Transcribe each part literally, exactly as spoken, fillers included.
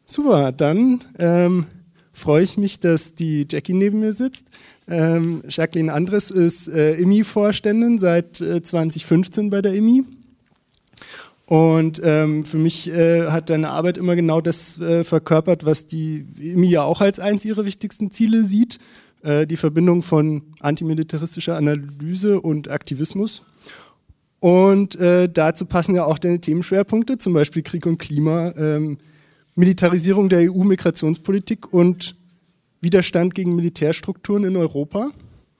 Super, dann ähm, freue ich mich, dass die Jackie neben mir sitzt. Ähm, Jacqueline Andres ist äh, I M I-Vorständin seit äh, zwanzig fünfzehn bei der I M I. Und ähm, für mich äh, hat deine Arbeit immer genau das äh, verkörpert, was die I M I ja auch als eins ihrer wichtigsten Ziele sieht, äh, die Verbindung von antimilitaristischer Analyse und Aktivismus. Und äh, dazu passen ja auch deine Themenschwerpunkte, zum Beispiel Krieg und Klima, ähm, Militarisierung der E U-Migrationspolitik und Widerstand gegen Militärstrukturen in Europa.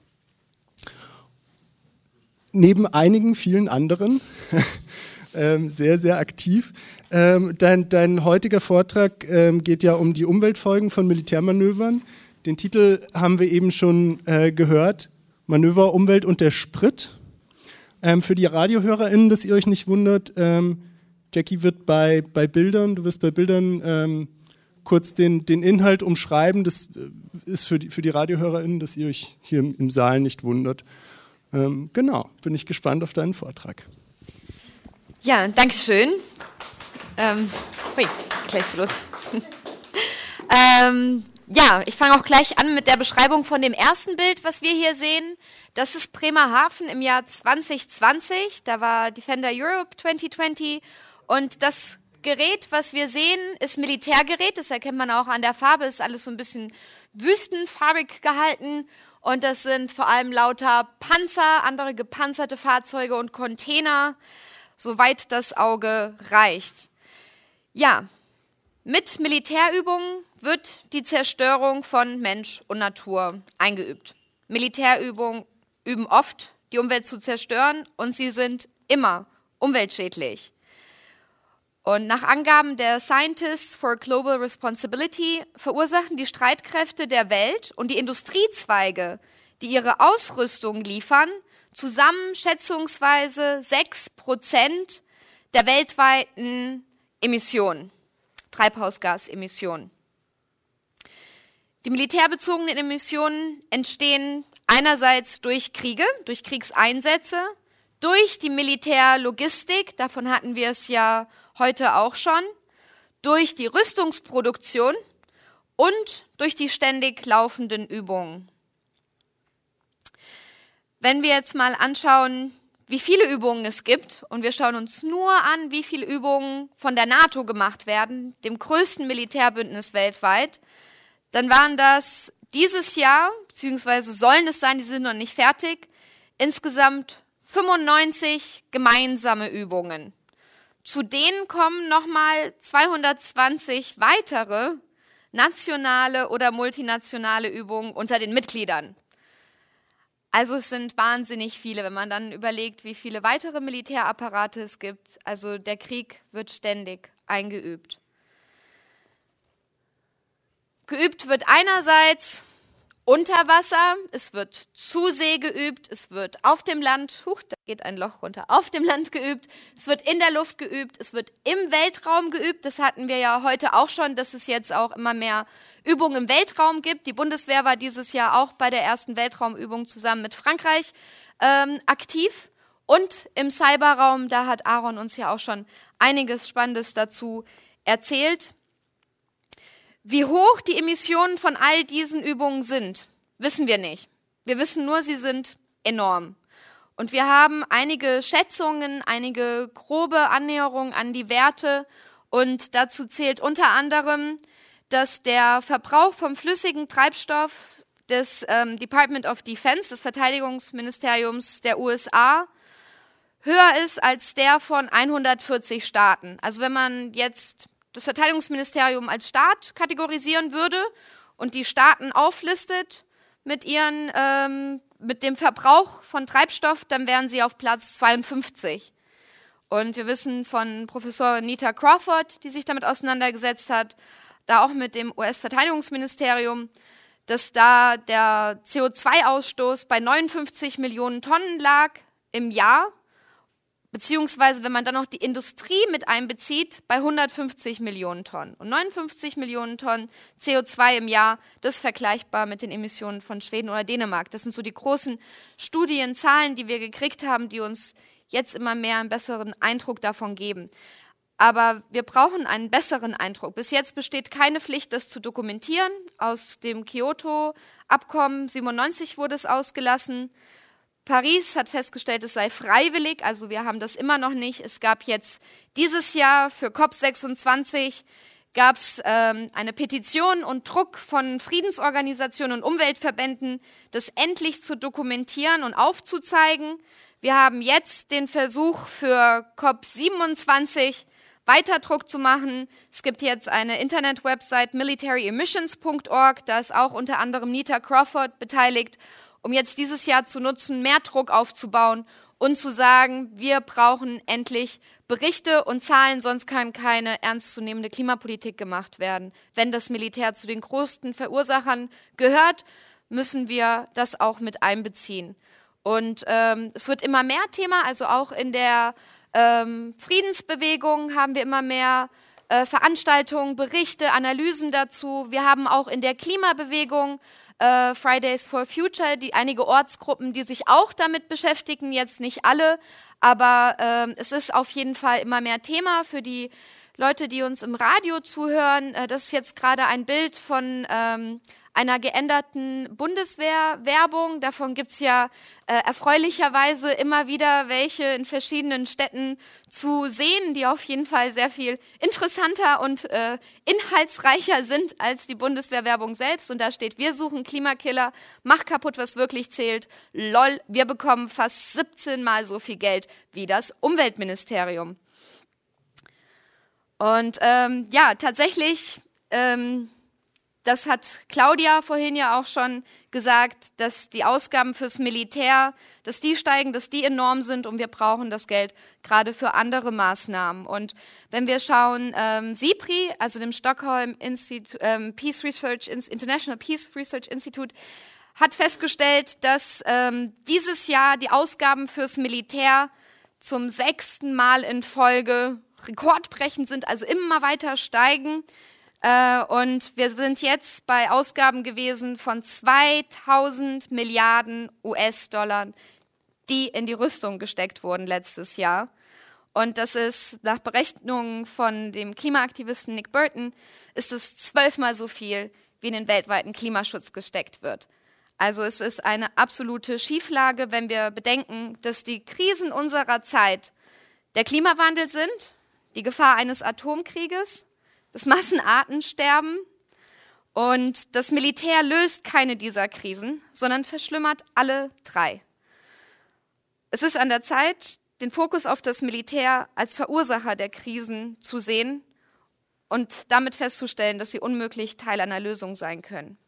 Neben einigen vielen anderen, ähm, sehr, sehr aktiv. Ähm, dein, dein heutiger Vortrag ähm, geht ja um die Umweltfolgen von Militärmanövern. Den Titel haben wir eben schon äh, gehört, Manöver, Umwelt und der Sprit. Ähm, für die RadiohörerInnen, dass ihr euch nicht wundert, ähm, Jackie wird bei, bei Bildern, du wirst bei Bildern ähm, kurz den, den Inhalt umschreiben. Das ist für die, für die RadiohörerInnen, dass ihr euch hier im, im Saal nicht wundert. Ähm, genau, bin ich gespannt auf deinen Vortrag. Ja, danke schön. Ähm, hui, gleich los. ähm, ja, ich fange auch gleich an mit der Beschreibung von dem ersten Bild, was wir hier sehen. Das ist Bremerhaven im Jahr zwanzig zwanzig. Da war Defender Europe zwanzig zwanzig. Und das Gerät, was wir sehen, ist Militärgerät. Das erkennt man auch an der Farbe. Ist alles so ein bisschen wüstenfarbig gehalten. Und das sind vor allem lauter Panzer, andere gepanzerte Fahrzeuge und Container, soweit das Auge reicht. Ja, mit Militärübungen wird die Zerstörung von Mensch und Natur eingeübt. Militärübungen üben oft, die Umwelt zu zerstören, und sie sind immer umweltschädlich. Und nach Angaben der Scientists for Global Responsibility verursachen die Streitkräfte der Welt und die Industriezweige, die ihre Ausrüstung liefern, zusammen schätzungsweise sechs Prozent der weltweiten Emissionen, Treibhausgasemissionen. Die militärbezogenen Emissionen entstehen einerseits durch Kriege, durch Kriegseinsätze, durch die Militärlogistik, davon hatten wir es ja heute auch schon, durch die Rüstungsproduktion und durch die ständig laufenden Übungen. Wenn wir jetzt mal anschauen, wie viele Übungen es gibt, und wir schauen uns nur an, wie viele Übungen von der NATO gemacht werden, dem größten Militärbündnis weltweit, dann waren das dieses Jahr, beziehungsweise sollen es sein, die sind noch nicht fertig, insgesamt fünfundneunzig gemeinsame Übungen. Zu denen kommen nochmal zweihundertzwanzig weitere nationale oder multinationale Übungen unter den Mitgliedern. Also es sind wahnsinnig viele, wenn man dann überlegt, wie viele weitere Militärapparate es gibt. Also der Krieg wird ständig eingeübt. Geübt wird einerseits unter Wasser, es wird zu See geübt, es wird auf dem Land, huch, da geht ein Loch runter, auf dem Land geübt, es wird in der Luft geübt, es wird im Weltraum geübt. Das hatten wir ja heute auch schon, dass es jetzt auch immer mehr Übungen im Weltraum gibt. Die Bundeswehr war dieses Jahr auch bei der ersten Weltraumübung zusammen mit Frankreich ähm, aktiv. Und im Cyberraum, da hat Aaron uns ja auch schon einiges Spannendes dazu erzählt. Wie hoch die Emissionen von all diesen Übungen sind, wissen wir nicht. Wir wissen nur, sie sind enorm. Und wir haben einige Schätzungen, einige grobe Annäherungen an die Werte. Und dazu zählt unter anderem, dass der Verbrauch vom flüssigen Treibstoff des ähm, Department of Defense, des Verteidigungsministeriums der U S A, höher ist als der von hundertvierzig Staaten. Also wenn man jetzt das Verteidigungsministerium als Staat kategorisieren würde und die Staaten auflistet mit, ihren, ähm, mit dem Verbrauch von Treibstoff, dann wären sie auf Platz zweiundfünfzig. Und wir wissen von Professor Nita Crawford, die sich damit auseinandergesetzt hat, da auch mit dem U S-Verteidigungsministerium, dass da der C O zwei Ausstoß bei neunundfünfzig Millionen Tonnen lag im Jahr, beziehungsweise wenn man dann noch die Industrie mit einbezieht, bei hundertfünfzig Millionen Tonnen. Und neunundfünfzig Millionen Tonnen C O zwei im Jahr, das ist vergleichbar mit den Emissionen von Schweden oder Dänemark. Das sind so die großen Studien, Zahlen, die wir gekriegt haben, die uns jetzt immer mehr einen besseren Eindruck davon geben. Aber wir brauchen einen besseren Eindruck. Bis jetzt besteht keine Pflicht, das zu dokumentieren. Aus dem Kyoto-Abkommen siebenundneunzig wurde es ausgelassen. Paris hat festgestellt, es sei freiwillig, also wir haben das immer noch nicht. Es gab jetzt dieses Jahr für COP sechsundzwanzig gab es ähm, eine Petition und Druck von Friedensorganisationen und Umweltverbänden, das endlich zu dokumentieren und aufzuzeigen. Wir haben jetzt den Versuch für COP siebenundzwanzig weiter Druck zu machen. Es gibt jetzt eine Internet-Website military emissions punkt org, da ist auch unter anderem Nita Crawford beteiligt, um jetzt dieses Jahr zu nutzen, mehr Druck aufzubauen und zu sagen, wir brauchen endlich Berichte und Zahlen, sonst kann keine ernstzunehmende Klimapolitik gemacht werden. Wenn das Militär zu den größten Verursachern gehört, müssen wir das auch mit einbeziehen. Und ähm, es wird immer mehr Thema, also auch in der ähm, Friedensbewegung haben wir immer mehr äh, Veranstaltungen, Berichte, Analysen dazu. Wir haben auch in der Klimabewegung äh, Fridays for Future, die einige Ortsgruppen, die sich auch damit beschäftigen, jetzt nicht alle, aber ähm, es ist auf jeden Fall immer mehr Thema für die Leute, die uns im Radio zuhören. Äh, das ist jetzt gerade ein Bild von ähm, einer geänderten Bundeswehr-Werbung. Davon gibt es ja äh, erfreulicherweise immer wieder welche in verschiedenen Städten zu sehen, die auf jeden Fall sehr viel interessanter und äh, inhaltsreicher sind als die Bundeswehr-Werbung selbst. Und da steht, wir suchen Klimakiller, mach kaputt, was wirklich zählt. Lol, wir bekommen fast siebzehn Mal so viel Geld wie das Umweltministerium. Und ähm, ja, tatsächlich... Ähm, Das hat Claudia vorhin ja auch schon gesagt, dass die Ausgaben fürs Militär, dass die steigen, dass die enorm sind und wir brauchen das Geld gerade für andere Maßnahmen. Und wenn wir schauen, ähm, SIPRI, also dem Stockholm Institute, ähm, Peace Research, International Peace Research Institute, hat festgestellt, dass ähm, dieses Jahr die Ausgaben fürs Militär zum sechsten Mal in Folge rekordbrechend sind, also immer weiter steigen. Äh, und wir sind jetzt bei Ausgaben gewesen von zweitausend Milliarden U S-Dollar, die in die Rüstung gesteckt wurden letztes Jahr. Und das ist nach Berechnungen von dem Klimaaktivisten Nick Burton, ist es zwölfmal so viel, wie in den weltweiten Klimaschutz gesteckt wird. Also es ist eine absolute Schieflage, wenn wir bedenken, dass die Krisen unserer Zeit der Klimawandel sind, die Gefahr eines Atomkrieges, das Massenartensterben, und das Militär löst keine dieser Krisen, sondern verschlimmert alle drei. Es ist an der Zeit, den Fokus auf das Militär als Verursacher der Krisen zu sehen und damit festzustellen, dass sie unmöglich Teil einer Lösung sein können.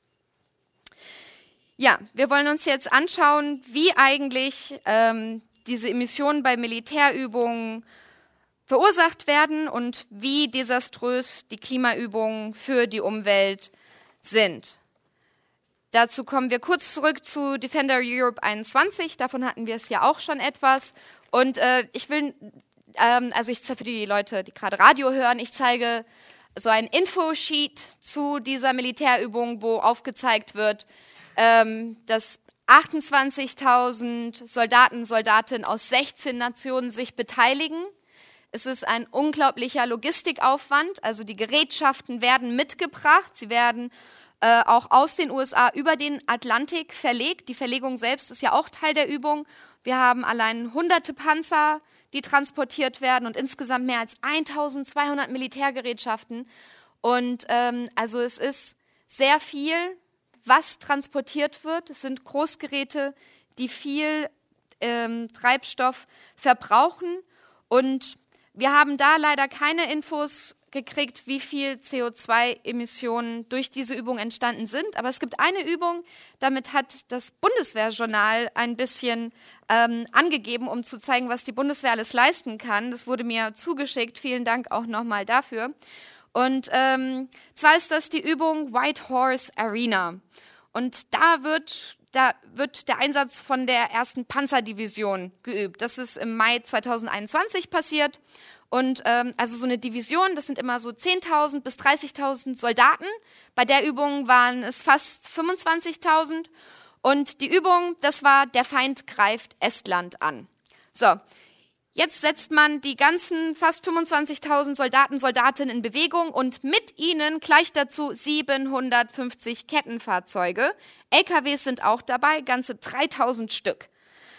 Ja, wir wollen uns jetzt anschauen, wie eigentlich ähm, diese Emissionen bei Militärübungen verursacht werden und wie desaströs die Klimaübungen für die Umwelt sind. Dazu kommen wir kurz zurück zu Defender Europe einundzwanzig, davon hatten wir es ja auch schon etwas. Und äh, ich will, ähm, also ich zeige für die Leute, die gerade Radio hören, ich zeige so ein Infosheet zu dieser Militärübung, wo aufgezeigt wird, ähm, dass achtundzwanzigtausend Soldaten und Soldatinnen aus sechzehn Nationen sich beteiligen. Es ist ein unglaublicher Logistikaufwand, also die Gerätschaften werden mitgebracht, sie werden äh, auch aus den U S A über den Atlantik verlegt. Die Verlegung selbst ist ja auch Teil der Übung. Wir haben allein hunderte Panzer, die transportiert werden und insgesamt mehr als eintausendzweihundert Militärgerätschaften. Und ähm, also es ist sehr viel, was transportiert wird. Es sind Großgeräte, die viel ähm, Treibstoff verbrauchen, und wir haben da leider keine Infos gekriegt, wie viel C O zwei Emissionen durch diese Übung entstanden sind. Aber es gibt eine Übung, damit hat das Bundeswehrjournal ein bisschen ähm, angegeben, um zu zeigen, was die Bundeswehr alles leisten kann. Das wurde mir zugeschickt. Vielen Dank auch nochmal dafür. Und ähm, zwar ist das die Übung White Horse Arena. Und da wird... Da wird der Einsatz von der ersten Panzerdivision geübt. Das ist im Mai zweitausendeinundzwanzig passiert. Und ähm, also so eine Division, das sind immer so zehntausend bis dreißigtausend Soldaten. Bei der Übung waren es fast fünfundzwanzigtausend. Und die Übung, das war, der Feind greift Estland an. So, Jetzt setzt man die ganzen fast fünfundzwanzigtausend Soldaten, Soldatinnen in Bewegung und mit ihnen gleich dazu siebenhundertfünfzig Kettenfahrzeuge. L K Ws sind auch dabei, ganze dreitausend Stück.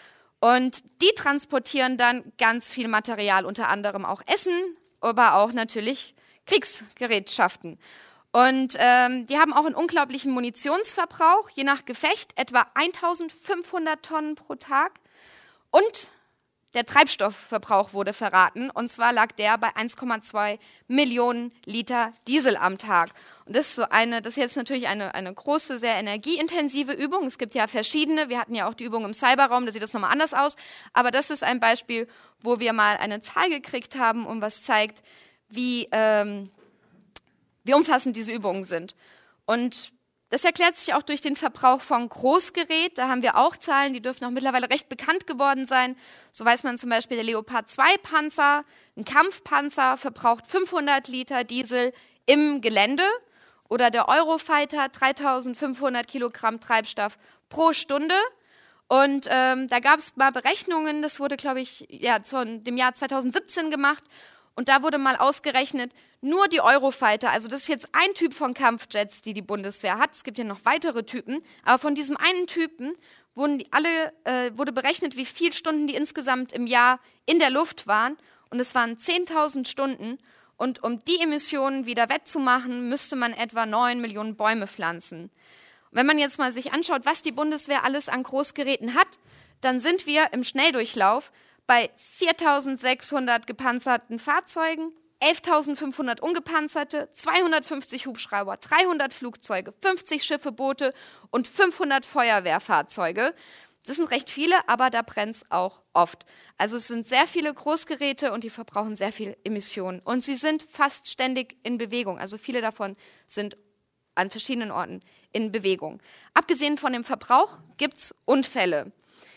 Und die transportieren dann ganz viel Material, unter anderem auch Essen, aber auch natürlich Kriegsgerätschaften. Und ähm, die haben auch einen unglaublichen Munitionsverbrauch, je nach Gefecht etwa eintausendfünfhundert Tonnen pro Tag. Und der Treibstoffverbrauch wurde verraten, und zwar lag der bei eins Komma zwei Millionen Liter Diesel am Tag. Und das ist so eine, das ist jetzt natürlich eine, eine große, sehr energieintensive Übung. Es gibt ja verschiedene, wir hatten ja auch die Übung im Cyberraum, da sieht das nochmal anders aus. Aber das ist ein Beispiel, wo wir mal eine Zahl gekriegt haben und was zeigt, wie, ähm, wie umfassend diese Übungen sind. Und das erklärt sich auch durch den Verbrauch von Großgerät. Da haben wir auch Zahlen, die dürften auch mittlerweile recht bekannt geworden sein. So weiß man zum Beispiel, der Leopard zwei Panzer, ein Kampfpanzer, verbraucht fünfhundert Liter Diesel im Gelände. Oder der Eurofighter, dreitausendfünfhundert Kilogramm Treibstoff pro Stunde. Und ähm, da gab es mal Berechnungen, das wurde, glaube ich, ja, zu dem Jahr zweitausendsiebzehn gemacht. Und da wurde mal ausgerechnet, nur die Eurofighter, also das ist jetzt ein Typ von Kampfjets, die die Bundeswehr hat. Es gibt ja noch weitere Typen, aber von diesem einen Typen wurden die alle, äh, wurde berechnet, wie viele Stunden die insgesamt im Jahr in der Luft waren. Und es waren zehntausend Stunden. Und um die Emissionen wieder wettzumachen, müsste man etwa neun Millionen Bäume pflanzen. Und wenn man jetzt mal sich anschaut, was die Bundeswehr alles an Großgeräten hat, dann sind wir im Schnelldurchlauf bei viertausendsechshundert gepanzerten Fahrzeugen, elftausendfünfhundert ungepanzerte, zweihundertfünfzig Hubschrauber, dreihundert Flugzeuge, fünfzig Schiffe, Boote und fünfhundert Feuerwehrfahrzeuge. Das sind recht viele, aber da brennt es auch oft. Also es sind sehr viele Großgeräte und die verbrauchen sehr viel Emissionen. Und sie sind fast ständig in Bewegung. Also viele davon sind an verschiedenen Orten in Bewegung. Abgesehen von dem Verbrauch gibt es Unfälle.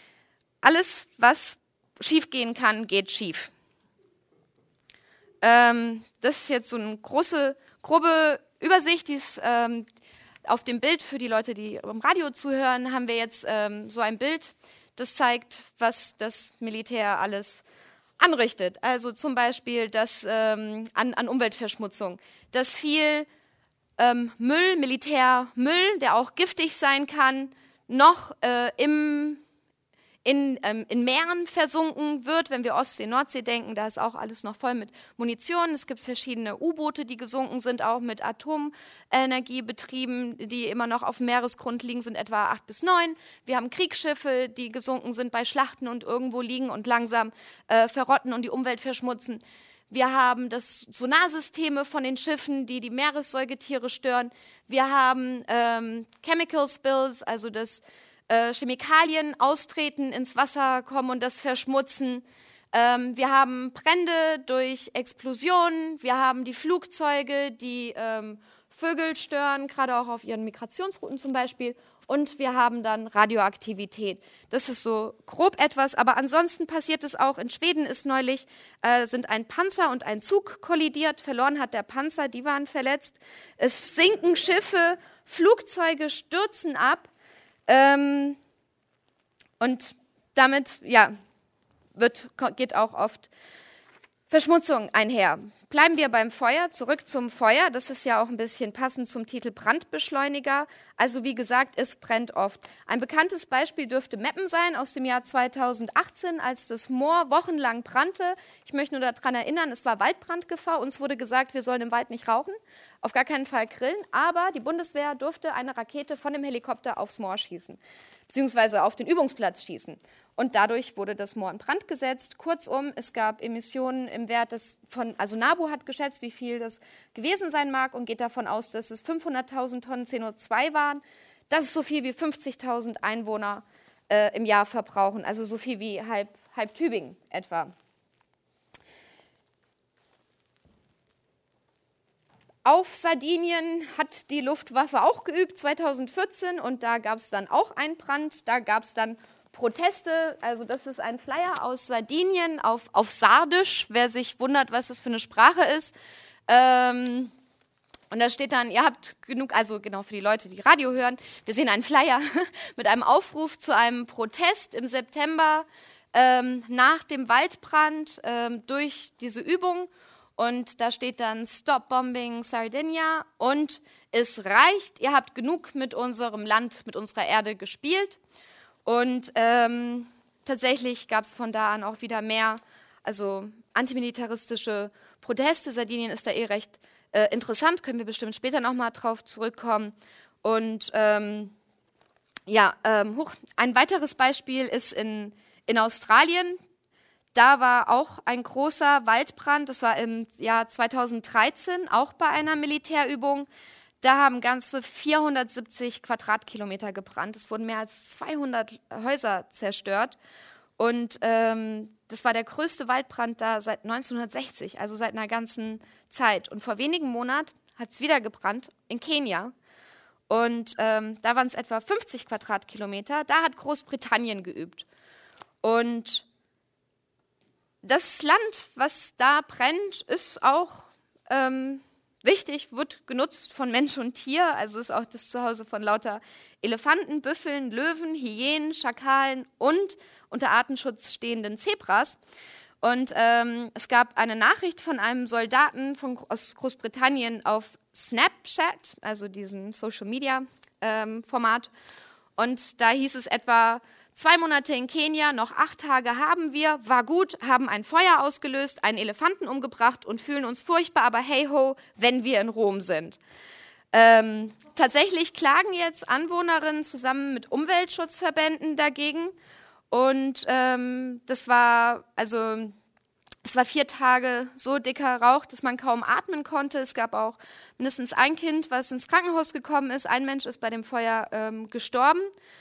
Alles, was schiefgehen kann, geht schief. Ähm, das ist jetzt so eine große, grobe Übersicht, die ist ähm, auf dem Bild für die Leute, die im Radio zuhören, haben wir jetzt ähm, so ein Bild, das zeigt, was das Militär alles anrichtet. Also zum Beispiel das, ähm, an, an Umweltverschmutzung, dass viel ähm, Müll, Militärmüll, der auch giftig sein kann, noch äh, im In, ähm, in Meeren versunken wird, wenn wir Ostsee, Nordsee denken, da ist auch alles noch voll mit Munition. Es gibt verschiedene U-Boote, die gesunken sind, auch mit Atomenergie betrieben, die immer noch auf dem Meeresgrund liegen, sind etwa acht bis neun. Wir haben Kriegsschiffe, die gesunken sind bei Schlachten und irgendwo liegen und langsam äh, verrotten und die Umwelt verschmutzen. Wir haben das Sonarsysteme von den Schiffen, die die Meeressäugetiere stören. Wir haben ähm, Chemical Spills, also das Chemikalien austreten, ins Wasser kommen und das verschmutzen. Ähm, wir haben Brände durch Explosionen. Wir haben die Flugzeuge, die ähm, Vögel stören, gerade auch auf ihren Migrationsrouten zum Beispiel. Und wir haben dann Radioaktivität. Das ist so grob etwas, aber ansonsten passiert es auch. In Schweden ist neulich, äh, sind ein Panzer und ein Zug kollidiert. Verloren hat der Panzer, die waren verletzt. Es sinken Schiffe, Flugzeuge stürzen ab. Ähm, und damit, ja, wird, geht auch oft Verschmutzung einher. Bleiben wir beim Feuer, zurück zum Feuer. Das ist ja auch ein bisschen passend zum Titel Brandbeschleuniger. Also wie gesagt, es brennt oft. Ein bekanntes Beispiel dürfte Meppen sein aus dem Jahr zweitausendachtzehn, als das Moor wochenlang brannte. Ich möchte nur daran erinnern, es war Waldbrandgefahr. Uns wurde gesagt, wir sollen im Wald nicht rauchen, auf gar keinen Fall grillen. Aber die Bundeswehr durfte eine Rakete von dem Helikopter aufs Moor schießen, beziehungsweise auf den Übungsplatz schießen. Und dadurch wurde das Moor in Brand gesetzt. Kurzum, es gab Emissionen im Wert des von, also NABU hat geschätzt, wie viel das gewesen sein mag und geht davon aus, dass es fünfhunderttausend Tonnen C O zwei waren. Das ist so viel wie fünfzigtausend Einwohner äh, im Jahr verbrauchen, also so viel wie halb, halb Tübingen etwa. Auf Sardinien hat die Luftwaffe auch geübt, zweitausendvierzehn, und da gab es dann auch einen Brand. Da gab es dann Proteste, also das ist ein Flyer aus Sardinien auf, auf Sardisch, wer sich wundert, was das für eine Sprache ist. Ähm, und da steht dann, ihr habt genug, also genau für die Leute, die Radio hören, wir sehen einen Flyer mit einem Aufruf zu einem Protest im September ähm, nach dem Waldbrand ähm, durch diese Übung. Und da steht dann Stop Bombing Sardinia und es reicht, ihr habt genug mit unserem Land, mit unserer Erde gespielt. Und ähm, tatsächlich gab es von da an auch wieder mehr, also antimilitaristische Proteste. Sardinien ist da eh recht äh, interessant, können wir bestimmt später nochmal drauf zurückkommen. Und ähm, ja, ähm, hoch. Ein weiteres Beispiel ist in, in Australien. Da war auch ein großer Waldbrand, das war im Jahr zweitausenddreizehn, auch bei einer Militärübung. Da haben ganze vierhundertsiebzig Quadratkilometer gebrannt. Es wurden mehr als zweihundert Häuser zerstört. Und ähm, das war der größte Waldbrand da seit neunzehnhundertsechzig, also seit einer ganzen Zeit. Und vor wenigen Monaten hat es wieder gebrannt in Kenia. Und ähm, da waren es etwa fünfzig Quadratkilometer. Da hat Großbritannien geübt. Und das Land, was da brennt, ist auch ähm, wichtig, wird genutzt von Mensch und Tier. Also ist auch das Zuhause von lauter Elefanten, Büffeln, Löwen, Hyänen, Schakalen und unter Artenschutz stehenden Zebras. Und ähm, es gab eine Nachricht von einem Soldaten von, aus Großbritannien auf Snapchat, also diesem Social-Media-Format. Ähm, und da hieß es etwa: Zwei Monate in Kenia, noch acht Tage haben wir, war gut, haben ein Feuer ausgelöst, einen Elefanten umgebracht und fühlen uns furchtbar, aber hey ho, wenn wir in Rom sind. Ähm, tatsächlich klagen jetzt Anwohnerinnen zusammen mit Umweltschutzverbänden dagegen. Und ähm, das war, also es war vier Tage so dicker Rauch, dass man kaum atmen konnte. Es gab auch mindestens ein Kind, was ins Krankenhaus gekommen ist. Ein Mensch ist bei dem Feuer ähm, gestorben.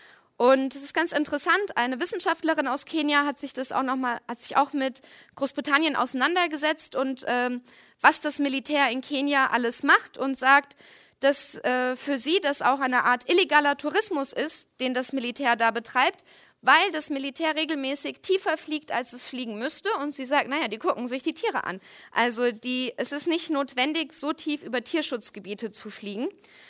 Und es ist ganz interessant, eine Wissenschaftlerin aus Kenia hat sich das auch noch mal, hat sich auch mit Großbritannien auseinandergesetzt und ähm, was das Militär in Kenia alles macht und sagt, dass äh, für sie das auch eine Art illegaler Tourismus ist, den das Militär da betreibt, weil das Militär regelmäßig tiefer fliegt, als es fliegen müsste. Und sie sagt, naja, die gucken sich die Tiere an. Also die, es ist nicht notwendig, so tief über Tierschutzgebiete zu fliegen.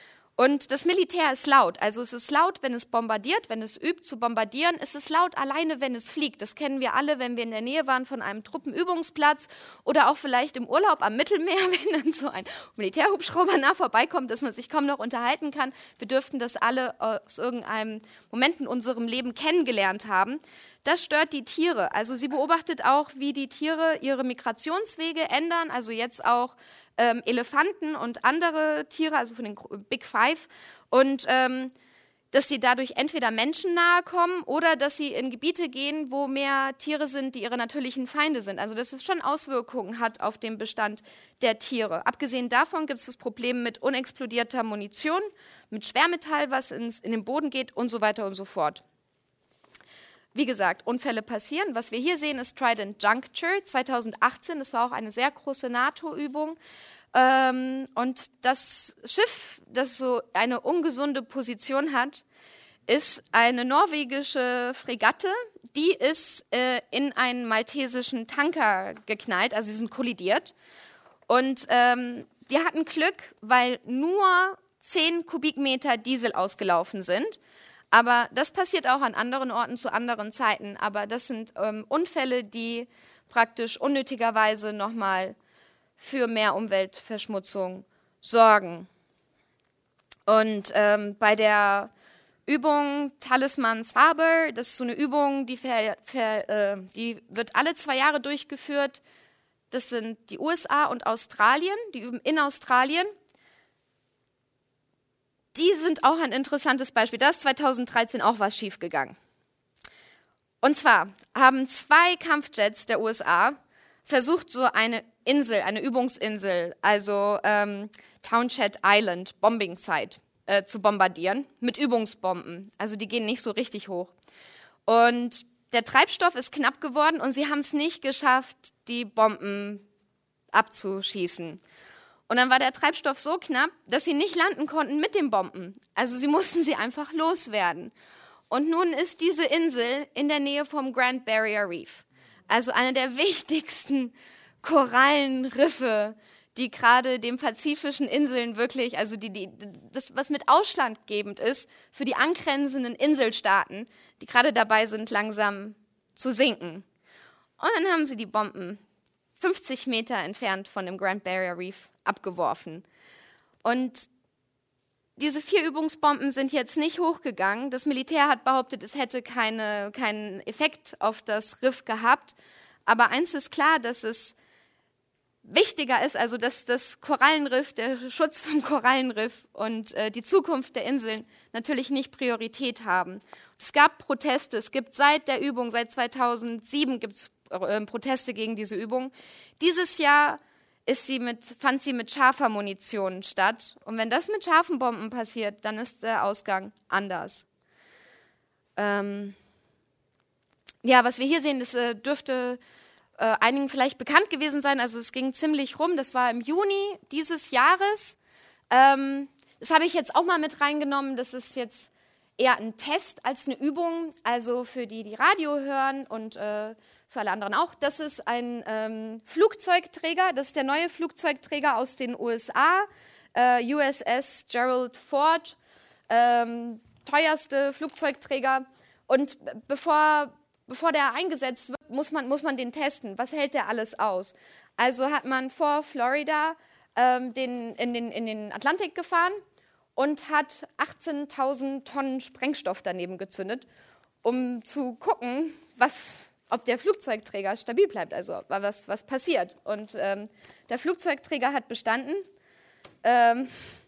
Und das Militär ist laut, also es ist laut, wenn es bombardiert, wenn es übt zu bombardieren, es ist laut alleine, wenn es fliegt. Das kennen wir alle, wenn wir in der Nähe waren von einem Truppenübungsplatz oder auch vielleicht im Urlaub am Mittelmeer, wenn dann so ein Militärhubschrauber nah vorbeikommt, dass man sich kaum noch unterhalten kann. Wir dürften das alle aus irgendeinem Moment in unserem Leben kennengelernt haben. Das stört die Tiere. Also sie beobachtet auch, wie die Tiere ihre Migrationswege ändern, also jetzt auch ähm, Elefanten und andere Tiere, also von den Big Five, und ähm, dass sie dadurch entweder Menschen nahe kommen oder dass sie in Gebiete gehen, wo mehr Tiere sind, die ihre natürlichen Feinde sind. Also dass es schon Auswirkungen hat auf den Bestand der Tiere. Abgesehen davon gibt es das Problem mit unexplodierter Munition, mit Schwermetall, was ins, in den Boden geht und so weiter und so fort. Wie gesagt, Unfälle passieren. Was wir hier sehen, ist Trident Juncture zweitausendachtzehn. Das war auch eine sehr große NATO-Übung. Ähm, und das Schiff, das so eine ungesunde Position hat, ist eine norwegische Fregatte. Die ist äh, in einen maltesischen Tanker geknallt, also sie sind kollidiert. Und ähm, die hatten Glück, weil nur zehn Kubikmeter Diesel ausgelaufen sind. Aber das passiert auch an anderen Orten zu anderen Zeiten. Aber das sind ähm, Unfälle, die praktisch unnötigerweise nochmal für mehr Umweltverschmutzung sorgen. Und ähm, bei der Übung Talisman Sabre, das ist so eine Übung, die, ver, ver, äh, die wird alle zwei Jahre durchgeführt. Das sind die U S A und Australien, die üben in Australien. Die sind auch ein interessantes Beispiel. Da ist zweitausenddreizehn auch was schiefgegangen. Und zwar haben zwei Kampfjets der U S A versucht, so eine Insel, eine Übungsinsel, also ähm, Townshend Island, Bombing Site, äh, zu bombardieren mit Übungsbomben. Also die gehen nicht so richtig hoch. Und der Treibstoff ist knapp geworden und sie haben es nicht geschafft, die Bomben abzuschießen. Und dann war der Treibstoff so knapp, dass sie nicht landen konnten mit den Bomben. Also sie mussten sie einfach loswerden. Und nun ist diese Insel in der Nähe vom Grand Barrier Reef. Also eine der wichtigsten Korallenriffe, die gerade den pazifischen Inseln wirklich, also die, die, das, was mit ausschlaggebend ist für die angrenzenden Inselstaaten, die gerade dabei sind, langsam zu sinken. Und dann haben sie die Bomben fünfzig Meter entfernt von dem Grand Barrier Reef abgeworfen. Und diese vier Übungsbomben sind jetzt nicht hochgegangen. Das Militär hat behauptet, es hätte keine, keinen Effekt auf das Riff gehabt. Aber eins ist klar, dass es wichtiger ist, also dass das Korallenriff, der Schutz vom Korallenriff und äh, die Zukunft der Inseln natürlich nicht Priorität haben. Es gab Proteste, es gibt seit der Übung, seit zweitausendsieben gibt es äh, Proteste gegen diese Übung. Dieses Jahr ist sie mit, fand sie mit scharfer Munition statt. Und wenn das mit scharfen Bomben passiert, dann ist der Ausgang anders. Ähm ja, was wir hier sehen, das äh, dürfte äh, einigen vielleicht bekannt gewesen sein. Also es ging ziemlich rum. Das war im Juni dieses Jahres. Ähm, das habe ich jetzt auch mal mit reingenommen. Das ist jetzt eher ein Test als eine Übung. Also für die, die Radio hören und äh, für alle anderen auch. Das ist ein ähm, Flugzeugträger, das ist der neue Flugzeugträger aus den U S A, äh, U S S Gerald Ford, ähm, teuerste Flugzeugträger. Und bevor, bevor der eingesetzt wird, muss man, muss man den testen. Was hält der alles aus? Also hat man vor Florida ähm, den, in, den, in den Atlantik gefahren und hat achtzehntausend Tonnen Sprengstoff daneben gezündet, um zu gucken, was... ob der Flugzeugträger stabil bleibt, also was, was passiert. Und ähm, der Flugzeugträger hat bestanden. Ähm,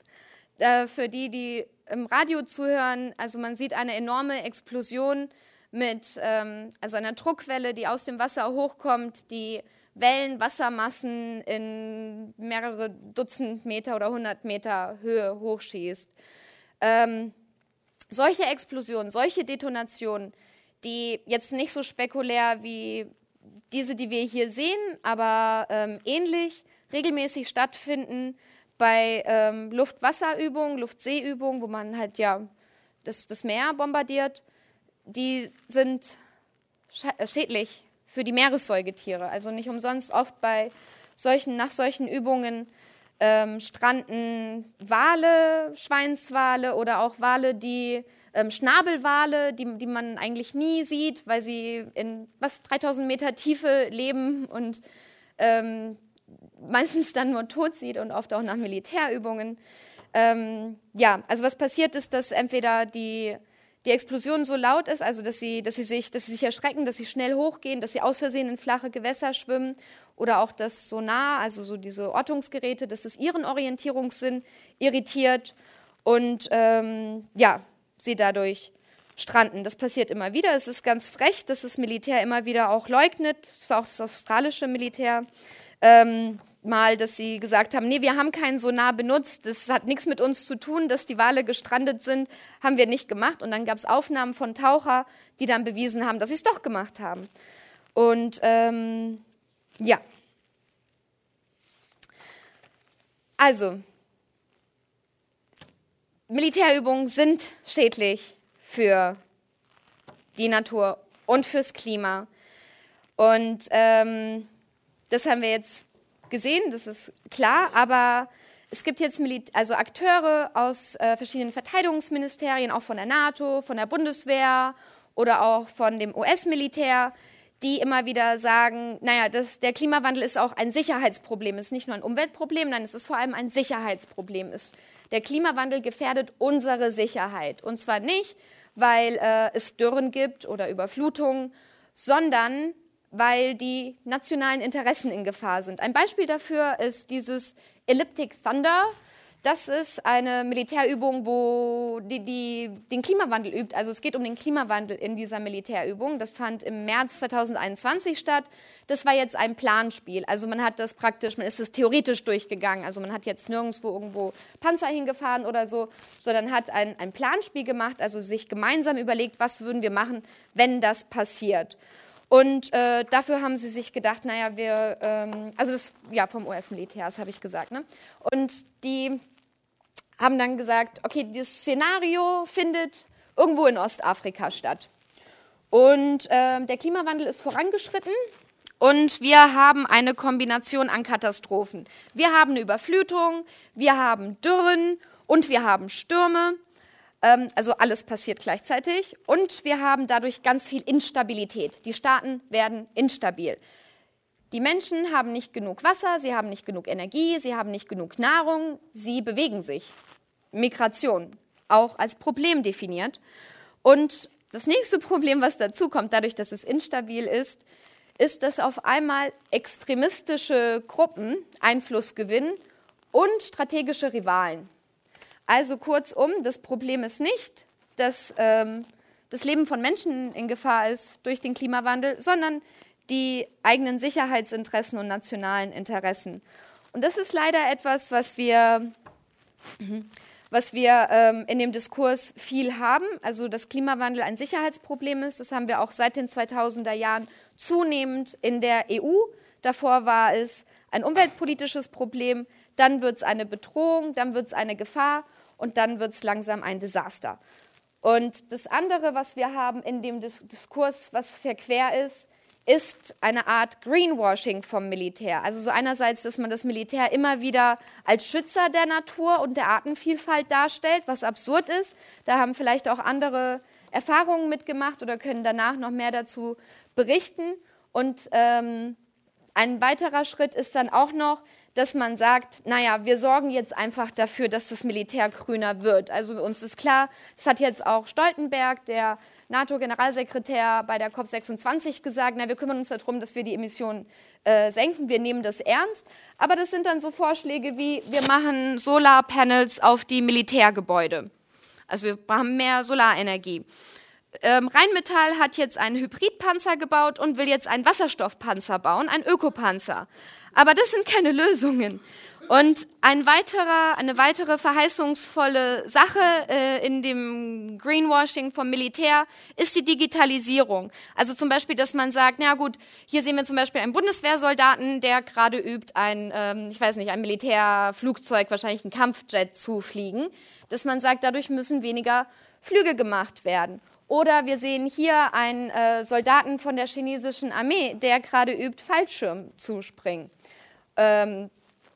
äh, für die, die im Radio zuhören, also man sieht eine enorme Explosion mit ähm, also einer Druckwelle, die aus dem Wasser hochkommt, die Wellen, Wassermassen in mehrere Dutzend Meter oder hundert Meter Höhe hochschießt. Ähm, solche Explosionen, solche Detonationen, die jetzt nicht so spekulär wie diese, die wir hier sehen, aber ähm, ähnlich regelmäßig stattfinden bei ähm, Luft-Wasser-Übungen, Luft-See-Übungen, wo man halt ja das, das Meer bombardiert, die sind schädlich für die Meeressäugetiere. Also nicht umsonst oft bei solchen, nach solchen Übungen ähm, stranden Wale, Schweinswale oder auch Wale, die Ähm, Schnabelwale, die, die man eigentlich nie sieht, weil sie in was dreitausend Meter Tiefe leben und ähm, meistens dann nur tot sieht und oft auch nach Militärübungen. Ähm, ja, also was passiert ist, dass entweder die, die Explosion so laut ist, also dass sie, dass, sie sich, dass sie sich erschrecken, dass sie schnell hochgehen, dass sie aus Versehen in flache Gewässer schwimmen oder auch das Sonar, also so diese Ortungsgeräte, dass es ihren Orientierungssinn irritiert und ähm, ja, sie dadurch stranden. Das passiert immer wieder. Es ist ganz frech, dass das Militär immer wieder auch leugnet. Das war auch das australische Militär. Ähm, mal, dass sie gesagt haben, nee, wir haben kein Sonar benutzt. Das hat nichts mit uns zu tun, dass die Wale gestrandet sind. Haben wir nicht gemacht. Und dann gab es Aufnahmen von Taucher, die dann bewiesen haben, dass sie es doch gemacht haben. Und ähm, ja. Also, Militärübungen sind schädlich für die Natur und fürs Klima. Und ähm, das haben wir jetzt gesehen, das ist klar, aber es gibt jetzt Mil- also Akteure aus äh, verschiedenen Verteidigungsministerien, auch von der NATO, von der Bundeswehr oder auch von dem U S-Militär, die immer wieder sagen, naja, das, der Klimawandel ist auch ein Sicherheitsproblem, es ist nicht nur ein Umweltproblem, nein, es ist vor allem ein Sicherheitsproblem. Es, der Klimawandel gefährdet unsere Sicherheit. Und zwar nicht, weil äh, es Dürren gibt oder Überflutungen, sondern weil die nationalen Interessen in Gefahr sind. Ein Beispiel dafür ist dieses Elliptic Thunder. Das ist eine Militärübung, wo die, die den Klimawandel übt. Also es geht um den Klimawandel in dieser Militärübung. Das fand im März zweitausendeinundzwanzig statt. Das war jetzt ein Planspiel. Also man hat das praktisch, man ist es theoretisch durchgegangen. Also man hat jetzt nirgendwo irgendwo Panzer hingefahren oder so, sondern hat ein, ein Planspiel gemacht, also sich gemeinsam überlegt, was würden wir machen, wenn das passiert. Und äh, dafür haben sie sich gedacht, naja, wir, ähm, also das, ja, vom U S-Militär, das habe ich gesagt, ne? Und die haben dann gesagt, okay, das Szenario findet irgendwo in Ostafrika statt. Und äh, der Klimawandel ist vorangeschritten und wir haben eine Kombination an Katastrophen. Wir haben eine Überflutung, wir haben Dürren und wir haben Stürme. Ähm, also alles passiert gleichzeitig. Und wir haben dadurch ganz viel Instabilität. Die Staaten werden instabil. Die Menschen haben nicht genug Wasser, sie haben nicht genug Energie, sie haben nicht genug Nahrung, sie bewegen sich. Migration, auch als Problem definiert. Und das nächste Problem, was dazu kommt, dadurch, dass es instabil ist, ist, dass auf einmal extremistische Gruppen Einfluss gewinnen und strategische Rivalen. Also kurzum, das Problem ist nicht, dass ähm, das Leben von Menschen in Gefahr ist durch den Klimawandel, sondern die eigenen Sicherheitsinteressen und nationalen Interessen. Und das ist leider etwas, was wir, was wir ähm, in dem Diskurs viel haben. Also dass Klimawandel ein Sicherheitsproblem ist, das haben wir auch seit den zweitausender Jahren zunehmend in der E U. Davor war es ein umweltpolitisches Problem, dann wird es eine Bedrohung, dann wird es eine Gefahr und dann wird es langsam ein Desaster. Und das andere, was wir haben in dem Diskurs, was verquer ist, ist eine Art Greenwashing vom Militär. Also so einerseits, dass man das Militär immer wieder als Schützer der Natur und der Artenvielfalt darstellt, was absurd ist. Da haben vielleicht auch andere Erfahrungen mitgemacht oder können danach noch mehr dazu berichten. Und ähm, ein weiterer Schritt ist dann auch noch, dass man sagt, naja, wir sorgen jetzt einfach dafür, dass das Militär grüner wird. Also uns ist klar, das hat jetzt auch Stoltenberg, der NATO-Generalsekretär bei der COP sechsundzwanzig gesagt, na, wir kümmern uns darum, dass wir die Emissionen äh, senken, wir nehmen das ernst. Aber das sind dann so Vorschläge wie, wir machen Solarpanels auf die Militärgebäude. Also wir haben mehr Solarenergie. Ähm, Rheinmetall hat jetzt einen Hybridpanzer gebaut und will jetzt einen Wasserstoffpanzer bauen, einen Ökopanzer. Aber das sind keine Lösungen. Und ein weiterer, eine weitere verheißungsvolle Sache äh, in dem Greenwashing vom Militär ist die Digitalisierung. Also zum Beispiel, dass man sagt, na gut, hier sehen wir zum Beispiel einen Bundeswehrsoldaten, der gerade übt, ein, ähm, ich weiß nicht, ein Militärflugzeug, wahrscheinlich ein Kampfjet zu fliegen. Dass man sagt, dadurch müssen weniger Flüge gemacht werden. Oder wir sehen hier einen äh, Soldaten von der chinesischen Armee, der gerade übt, Fallschirm zu springen. Ähm,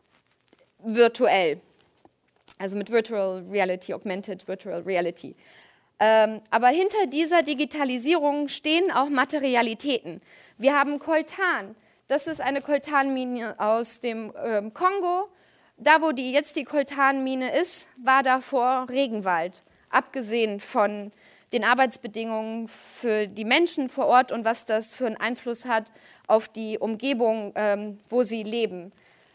virtuell, also mit Virtual Reality, Augmented Virtual Reality. Ähm, aber hinter dieser Digitalisierung stehen auch Materialitäten. Wir haben Coltan, das ist eine Coltanmine aus dem ähm, Kongo. Da, wo die, jetzt die Coltanmine ist, war davor Regenwald, abgesehen von den Arbeitsbedingungen für die Menschen vor Ort und was das für einen Einfluss hat auf die Umgebung, ähm, wo sie leben.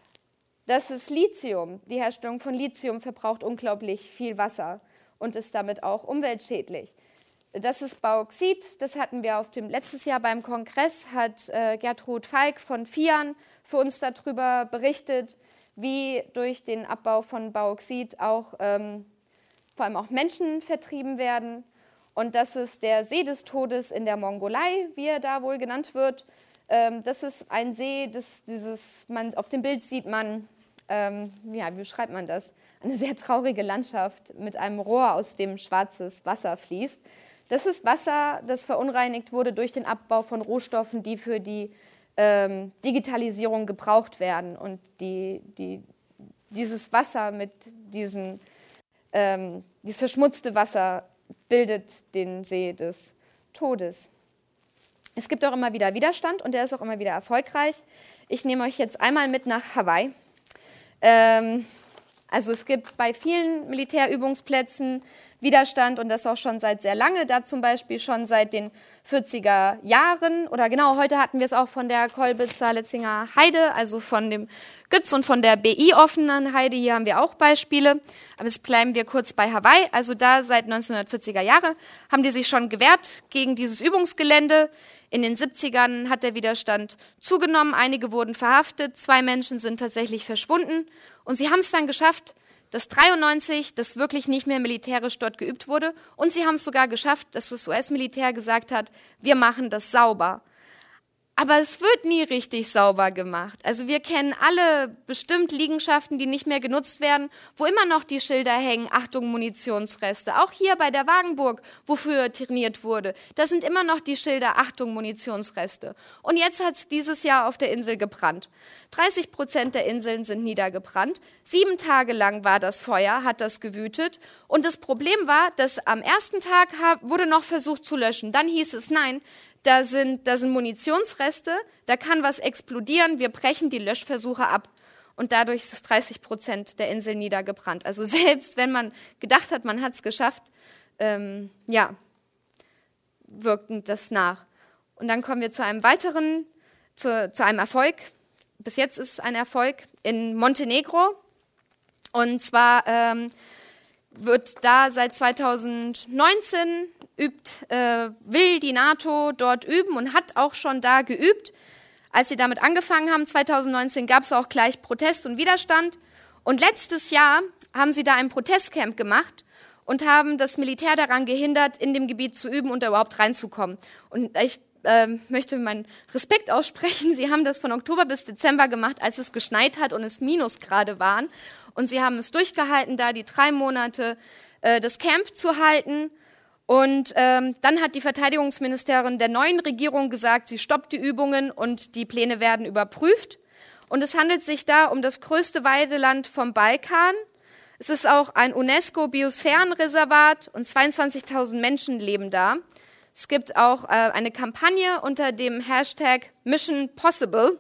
Das ist Lithium. Die Herstellung von Lithium verbraucht unglaublich viel Wasser und ist damit auch umweltschädlich. Das ist Bauxit, das hatten wir auf dem letztes Jahr beim Kongress, hat äh, Gertrud Falk von FIAN für uns darüber berichtet, wie durch den Abbau von Bauxit auch ähm, vor allem auch Menschen vertrieben werden. Und das ist der See des Todes in der Mongolei, wie er da wohl genannt wird. Ähm, das ist ein See, das dieses, man, auf dem Bild sieht man, ähm, ja, wie beschreibt man das? Eine sehr traurige Landschaft mit einem Rohr, aus dem schwarzes Wasser fließt. Das ist Wasser, das verunreinigt wurde durch den Abbau von Rohstoffen, die für die ähm, Digitalisierung gebraucht werden. Und die, die, dieses Wasser mit diesen, ähm, dieses verschmutzte Wasser bildet den See des Todes. Es gibt auch immer wieder Widerstand und der ist auch immer wieder erfolgreich. Ich nehme euch jetzt einmal mit nach Hawaii. Ähm, also es gibt bei vielen Militärübungsplätzen Widerstand und das auch schon seit sehr lange, da zum Beispiel schon seit den vierziger Jahren oder genau, heute hatten wir es auch von der Kolbitzer-Letzinger Heide, also von dem Gütz und von der B I-offenen Heide, hier haben wir auch Beispiele, aber jetzt bleiben wir kurz bei Hawaii, also da seit neunzehnhundertvierziger Jahre haben die sich schon gewehrt gegen dieses Übungsgelände. In den siebzigern hat der Widerstand zugenommen, einige wurden verhaftet, zwei Menschen sind tatsächlich verschwunden und sie haben es dann geschafft, dass dreiundneunzig das wirklich nicht mehr militärisch dort geübt wurde. Und sie haben es sogar geschafft, dass das U S-Militär gesagt hat, wir machen das sauber. Aber es wird nie richtig sauber gemacht. Also wir kennen alle bestimmt Liegenschaften, die nicht mehr genutzt werden, wo immer noch die Schilder hängen, Achtung, Munitionsreste. Auch hier bei der Wagenburg, wofür trainiert wurde, da sind immer noch die Schilder, Achtung, Munitionsreste. Und jetzt hat es dieses Jahr auf der Insel gebrannt. dreißig Prozent der Inseln sind niedergebrannt. Sieben Tage lang war das Feuer, hat das gewütet. Und das Problem war, dass am ersten Tag wurde noch versucht zu löschen. Dann hieß es, nein, Da sind, da sind Munitionsreste, da kann was explodieren, wir brechen die Löschversuche ab. Und dadurch ist dreißig Prozent der Insel niedergebrannt. Also selbst wenn man gedacht hat, man hat es geschafft, ähm, ja, wirkt das nach. Und dann kommen wir zu einem weiteren, zu, zu einem Erfolg. Bis jetzt ist es ein Erfolg in Montenegro. Und zwar ähm, wird da seit zweitausendneunzehn übt, äh, will die NATO dort üben und hat auch schon da geübt. Als sie damit angefangen haben, zweitausendneunzehn, gab es auch gleich Protest und Widerstand. Und letztes Jahr haben sie da ein Protestcamp gemacht und haben das Militär daran gehindert, in dem Gebiet zu üben und da überhaupt reinzukommen. Und ich äh, möchte meinen Respekt aussprechen. Sie haben das von Oktober bis Dezember gemacht, als es geschneit hat und es Minusgrade waren. Und sie haben es durchgehalten, da die drei Monate äh, das Camp zu halten. Und ähm, dann hat die Verteidigungsministerin der neuen Regierung gesagt, sie stoppt die Übungen und die Pläne werden überprüft. Und es handelt sich da um das größte Weideland vom Balkan. Es ist auch ein UNESCO-Biosphärenreservat und zweiundzwanzigtausend Menschen leben da. Es gibt auch äh, eine Kampagne unter dem Hashtag Mission Possible.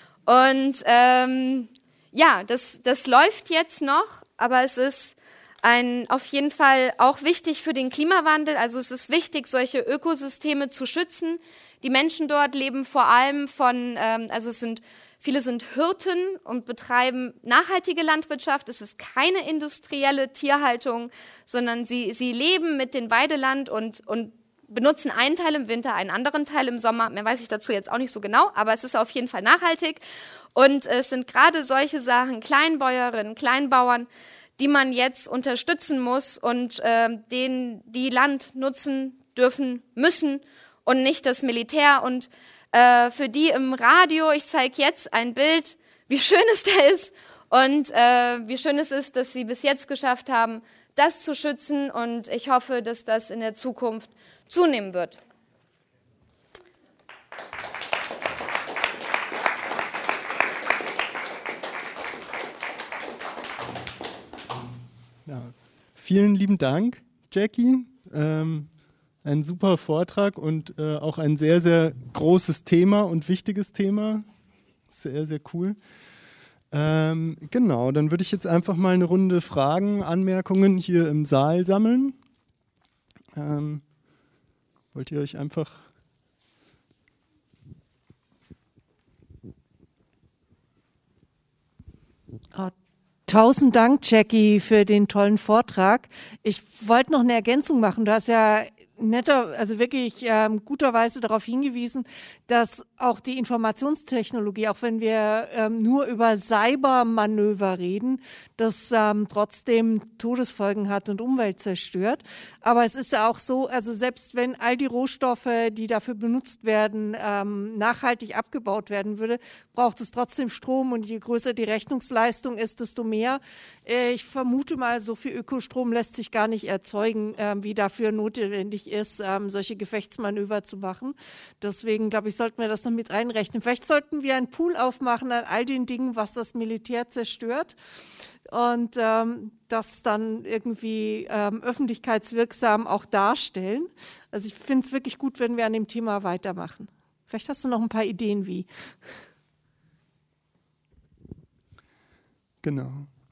Und ähm, ja, das, das läuft jetzt noch, aber es ist Ein, auf jeden Fall auch wichtig für den Klimawandel. Also es ist wichtig, solche Ökosysteme zu schützen. Die Menschen dort leben vor allem von, ähm, also es sind, viele sind Hirten und betreiben nachhaltige Landwirtschaft. Es ist keine industrielle Tierhaltung, sondern sie, sie leben mit dem Weideland und, und benutzen einen Teil im Winter, einen anderen Teil im Sommer. Mehr weiß ich dazu jetzt auch nicht so genau, aber es ist auf jeden Fall nachhaltig. Und es sind gerade solche Sachen, Kleinbäuerinnen, Kleinbauern, die man jetzt unterstützen muss und äh, denen die Land nutzen dürfen müssen und nicht das Militär. Und äh, für die im Radio, ich zeige jetzt ein Bild, wie schön es da ist und äh, wie schön es ist, dass sie bis jetzt geschafft haben, das zu schützen. Und ich hoffe, dass das in der Zukunft zunehmen wird. Ja, vielen lieben Dank, Jackie. Ähm, ein super Vortrag und äh, auch ein sehr, sehr großes Thema und wichtiges Thema. Sehr, sehr cool. Ähm, genau, dann würde ich jetzt einfach mal eine Runde Fragen, Anmerkungen hier im Saal sammeln. Ähm, wollt ihr euch einfach... Oh. Tausend Dank, Jackie, für den tollen Vortrag. Ich wollte noch eine Ergänzung machen. Du hast ja netter, also wirklich ähm, guterweise darauf hingewiesen, dass auch die Informationstechnologie, auch wenn wir ähm, nur über Cybermanöver reden, das ähm, trotzdem Todesfolgen hat und Umwelt zerstört. Aber es ist ja auch so, also selbst wenn all die Rohstoffe, die dafür benutzt werden, ähm, nachhaltig abgebaut werden würde, braucht es trotzdem Strom und je größer die Rechnungsleistung ist, desto mehr. Äh, ich vermute mal, so viel Ökostrom lässt sich gar nicht erzeugen, äh, wie dafür notwendig ist, ähm, solche Gefechtsmanöver zu machen. Deswegen, glaube ich, sollten wir das noch mit einrechnen. Vielleicht sollten wir einen Pool aufmachen an all den Dingen, was das Militär zerstört und ähm, das dann irgendwie ähm, öffentlichkeitswirksam auch darstellen. Also ich finde es wirklich gut, wenn wir an dem Thema weitermachen. Vielleicht hast du noch ein paar Ideen, wie. Genau.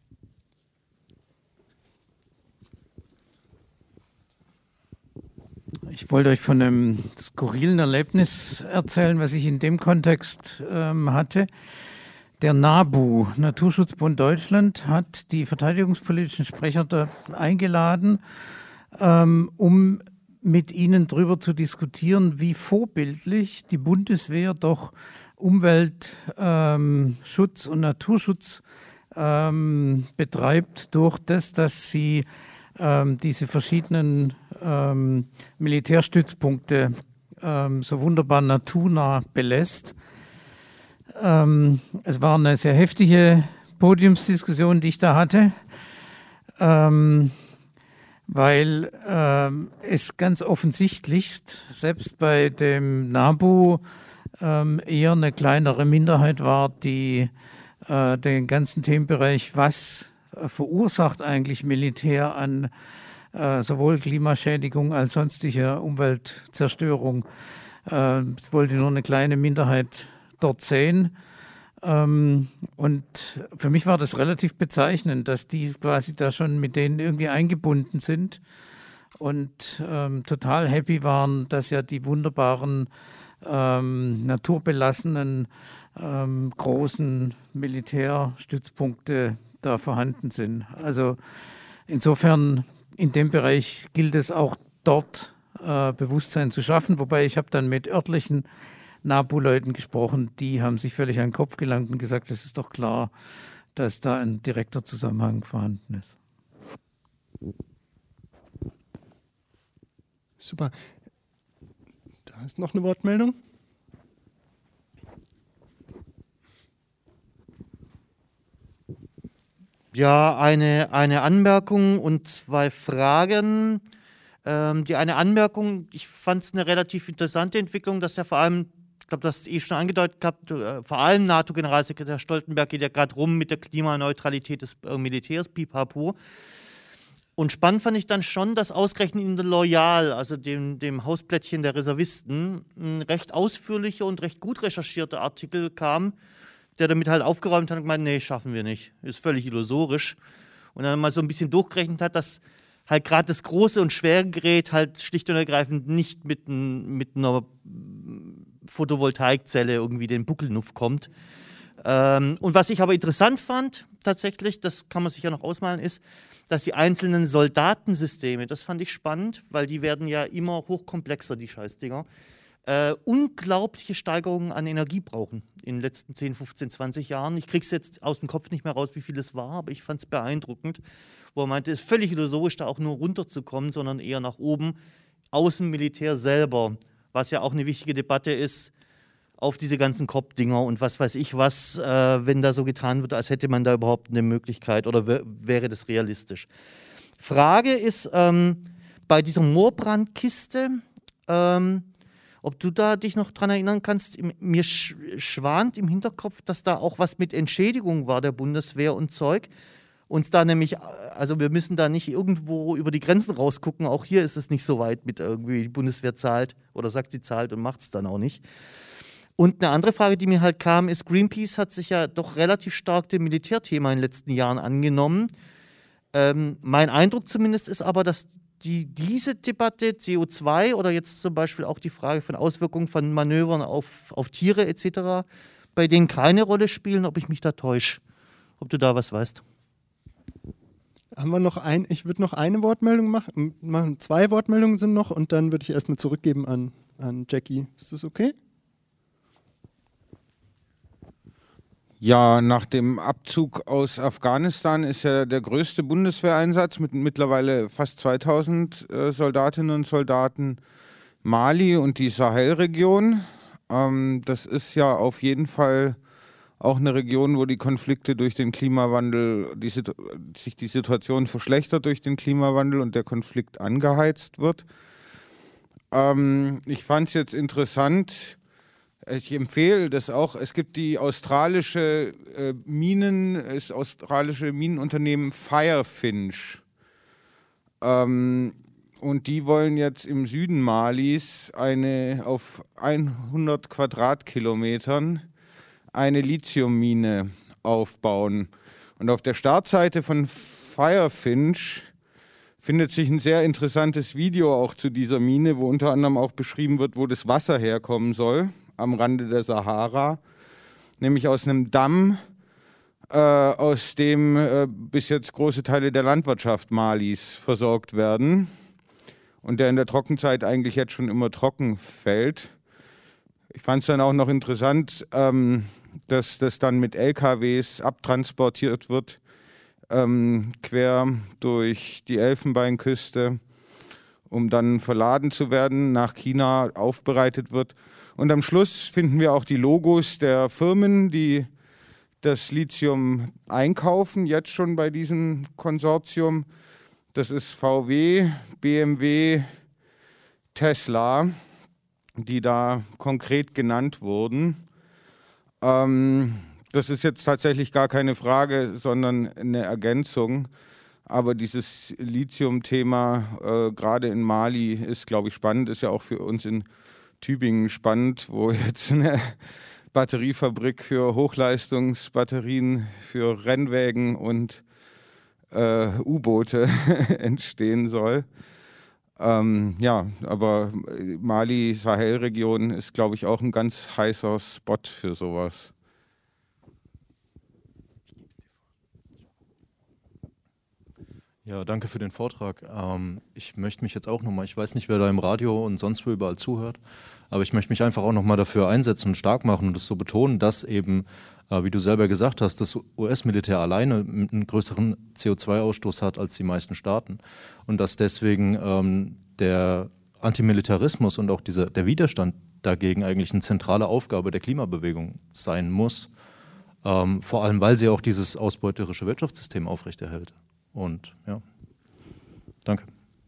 Ich wollte euch von einem skurrilen Erlebnis erzählen, was ich in dem Kontext ähm, hatte. Der NABU, Naturschutzbund Deutschland, hat die verteidigungspolitischen Sprecher da eingeladen, ähm, um mit ihnen darüber zu diskutieren, wie vorbildlich die Bundeswehr doch Umweltschutz ähm, und Naturschutz ähm, betreibt durch das, dass sie ähm, diese verschiedenen ähm, Militärstützpunkte ähm, so wunderbar naturnah belässt. Ähm, es war eine sehr heftige Podiumsdiskussion, die ich da hatte, ähm, weil ähm, es ganz offensichtlich, selbst bei dem NABU, ähm, eher eine kleinere Minderheit war, die äh, den ganzen Themenbereich, was äh, verursacht eigentlich Militär an äh, sowohl Klimaschädigung als sonstiger Umweltzerstörung, äh, es wollte nur eine kleine Minderheit dort sehen. Ähm, und für mich war das relativ bezeichnend, dass die quasi da schon mit denen irgendwie eingebunden sind und ähm, total happy waren, dass ja die wunderbaren, ähm, naturbelassenen, ähm, großen Militärstützpunkte da vorhanden sind. Also insofern in dem Bereich gilt es auch dort äh, Bewusstsein zu schaffen, wobei ich habe dann mit örtlichen NABU-Leuten gesprochen, die haben sich völlig an den Kopf gelangt und gesagt, es ist doch klar, dass da ein direkter Zusammenhang vorhanden ist. Super. Da ist noch eine Wortmeldung. Ja, eine, eine Anmerkung und zwei Fragen. Ähm, die eine Anmerkung, ich fand es eine relativ interessante Entwicklung, dass ja vor allem, ich glaube, das ist eh schon angedeutet gehabt, äh, vor allem NATO-Generalsekretär Stoltenberg geht ja gerade rum mit der Klimaneutralität des äh, Militärs, pipapo. Und spannend fand ich dann schon, dass ausgerechnet in der Loyal, also dem, dem Hausplättchen der Reservisten, ein recht ausführlicher und recht gut recherchierter Artikel kam, der damit halt aufgeräumt hat und gemeint, nee, schaffen wir nicht, ist völlig illusorisch. Und dann mal so ein bisschen durchgerechnet hat, dass halt gerade das große und schwere Gerät halt schlicht und ergreifend nicht mit, ein, mit einer Photovoltaikzelle irgendwie den Buckelnuff kommt. Ähm, und was ich aber interessant fand, tatsächlich, das kann man sich ja noch ausmalen, ist, dass die einzelnen Soldatensysteme, das fand ich spannend, weil die werden ja immer hochkomplexer, die Scheißdinger, äh, unglaubliche Steigerungen an Energie brauchen in den letzten zehn, fünfzehn, zwanzig Jahren. Ich krieg's jetzt aus dem Kopf nicht mehr raus, wie viel es war, aber ich fand es beeindruckend, wo er meinte, es ist völlig illusorisch, da auch nur runterzukommen, sondern eher nach oben, aus dem Militär selber, was ja auch eine wichtige Debatte ist, auf diese ganzen Kopfdinger und was weiß ich was, äh, wenn da so getan wird, als hätte man da überhaupt eine Möglichkeit oder w- wäre das realistisch. Frage ist, ähm, bei dieser Moorbrandkiste, ähm, ob du da dich noch dran erinnern kannst, mir sch- schwant im Hinterkopf, dass da auch was mit Entschädigung war der Bundeswehr und Zeug. Uns da nämlich, also wir müssen da nicht irgendwo über die Grenzen rausgucken, auch hier ist es nicht so weit mit irgendwie, die Bundeswehr zahlt oder sagt, sie zahlt und macht es dann auch nicht. Und eine andere Frage, die mir halt kam, ist, Greenpeace hat sich ja doch relativ stark dem Militärthema in den letzten Jahren angenommen. Ähm, mein Eindruck zumindest ist aber, dass die, diese Debatte C O zwei oder jetzt zum Beispiel auch die Frage von Auswirkungen von Manövern auf, auf Tiere et cetera bei denen keine Rolle spielen, ob ich mich da täusche. Ob du da was weißt. Haben wir noch ein, ich würde noch eine Wortmeldung machen, machen. Zwei Wortmeldungen sind noch und dann würde ich erstmal zurückgeben an, an Jackie. Ist das okay? Ja, nach dem Abzug aus Afghanistan ist ja der größte Bundeswehreinsatz mit mittlerweile fast zweitausend äh, Soldatinnen und Soldaten Mali und die Sahelregion. Ähm, das ist ja auf jeden Fall auch eine Region, wo die Konflikte durch den Klimawandel, die, sich die Situation verschlechtert durch den Klimawandel und der Konflikt angeheizt wird. Ähm, ich fand es jetzt interessant. Ich empfehle das auch. Es gibt die australische äh, Minen, das australische Minenunternehmen Firefinch. Ähm, und die wollen jetzt im Süden Malis eine auf hundert Quadratkilometern eine Lithiummine aufbauen. Und auf der Startseite von Firefinch findet sich ein sehr interessantes Video auch zu dieser Mine, wo unter anderem auch beschrieben wird, wo das Wasser herkommen soll. Am Rande der Sahara, nämlich aus einem Damm, äh, aus dem äh, bis jetzt große Teile der Landwirtschaft Malis versorgt werden und der in der Trockenzeit eigentlich jetzt schon immer trocken fällt. Ich fand es dann auch noch interessant, ähm, dass das dann mit L K Ws abtransportiert wird, ähm, quer durch die Elfenbeinküste um dann verladen zu werden, nach China aufbereitet wird. Und am Schluss finden wir auch die Logos der Firmen, die das Lithium einkaufen, jetzt schon bei diesem Konsortium. Das ist V W, B M W, Tesla, die da konkret genannt wurden. Ähm, das ist jetzt tatsächlich gar keine Frage, sondern eine Ergänzung. Aber dieses Lithium-Thema, äh, gerade in Mali, ist, glaube ich, spannend. Ist ja auch für uns in Tübingen spannend, wo jetzt eine Batteriefabrik für Hochleistungsbatterien für Rennwägen und äh, U-Boote entstehen soll. Ähm, ja, aber Mali-Sahel-Region ist, glaube ich, auch ein ganz heißer Spot für sowas. Ja, danke für den Vortrag. Ähm, ich möchte mich jetzt auch nochmal, ich weiß nicht, wer da im Radio und sonst wo überall zuhört, aber ich möchte mich einfach auch nochmal dafür einsetzen und stark machen und das so betonen, dass eben, äh, wie du selber gesagt hast, das U S-Militär alleine einen größeren C O zwei Ausstoß hat als die meisten Staaten und dass deswegen ähm, der Antimilitarismus und auch dieser, der Widerstand dagegen eigentlich eine zentrale Aufgabe der Klimabewegung sein muss, ähm, vor allem weil sie auch dieses ausbeuterische Wirtschaftssystem aufrechterhält. Und ja, danke.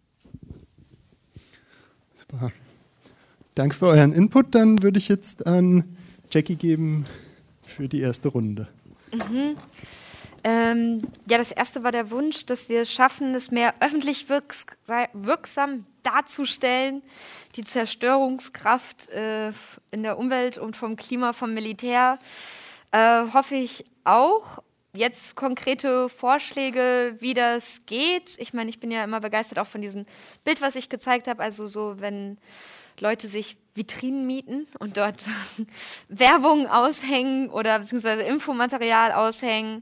Super. Danke für euren Input. Dann würde ich jetzt an Jackie geben für die erste Runde. Mhm. Ähm, ja, das erste war der Wunsch, dass wir es schaffen, es mehr öffentlich wirks wirksam darzustellen, die Zerstörungskraft äh, in der Umwelt und vom Klima, vom Militär. Äh, hoffe ich auch. Jetzt konkrete Vorschläge, wie das geht. Ich meine, ich bin ja immer begeistert auch von diesem Bild, was ich gezeigt habe. Also so, wenn Leute sich Vitrinen mieten und dort Werbung aushängen oder beziehungsweise Infomaterial aushängen.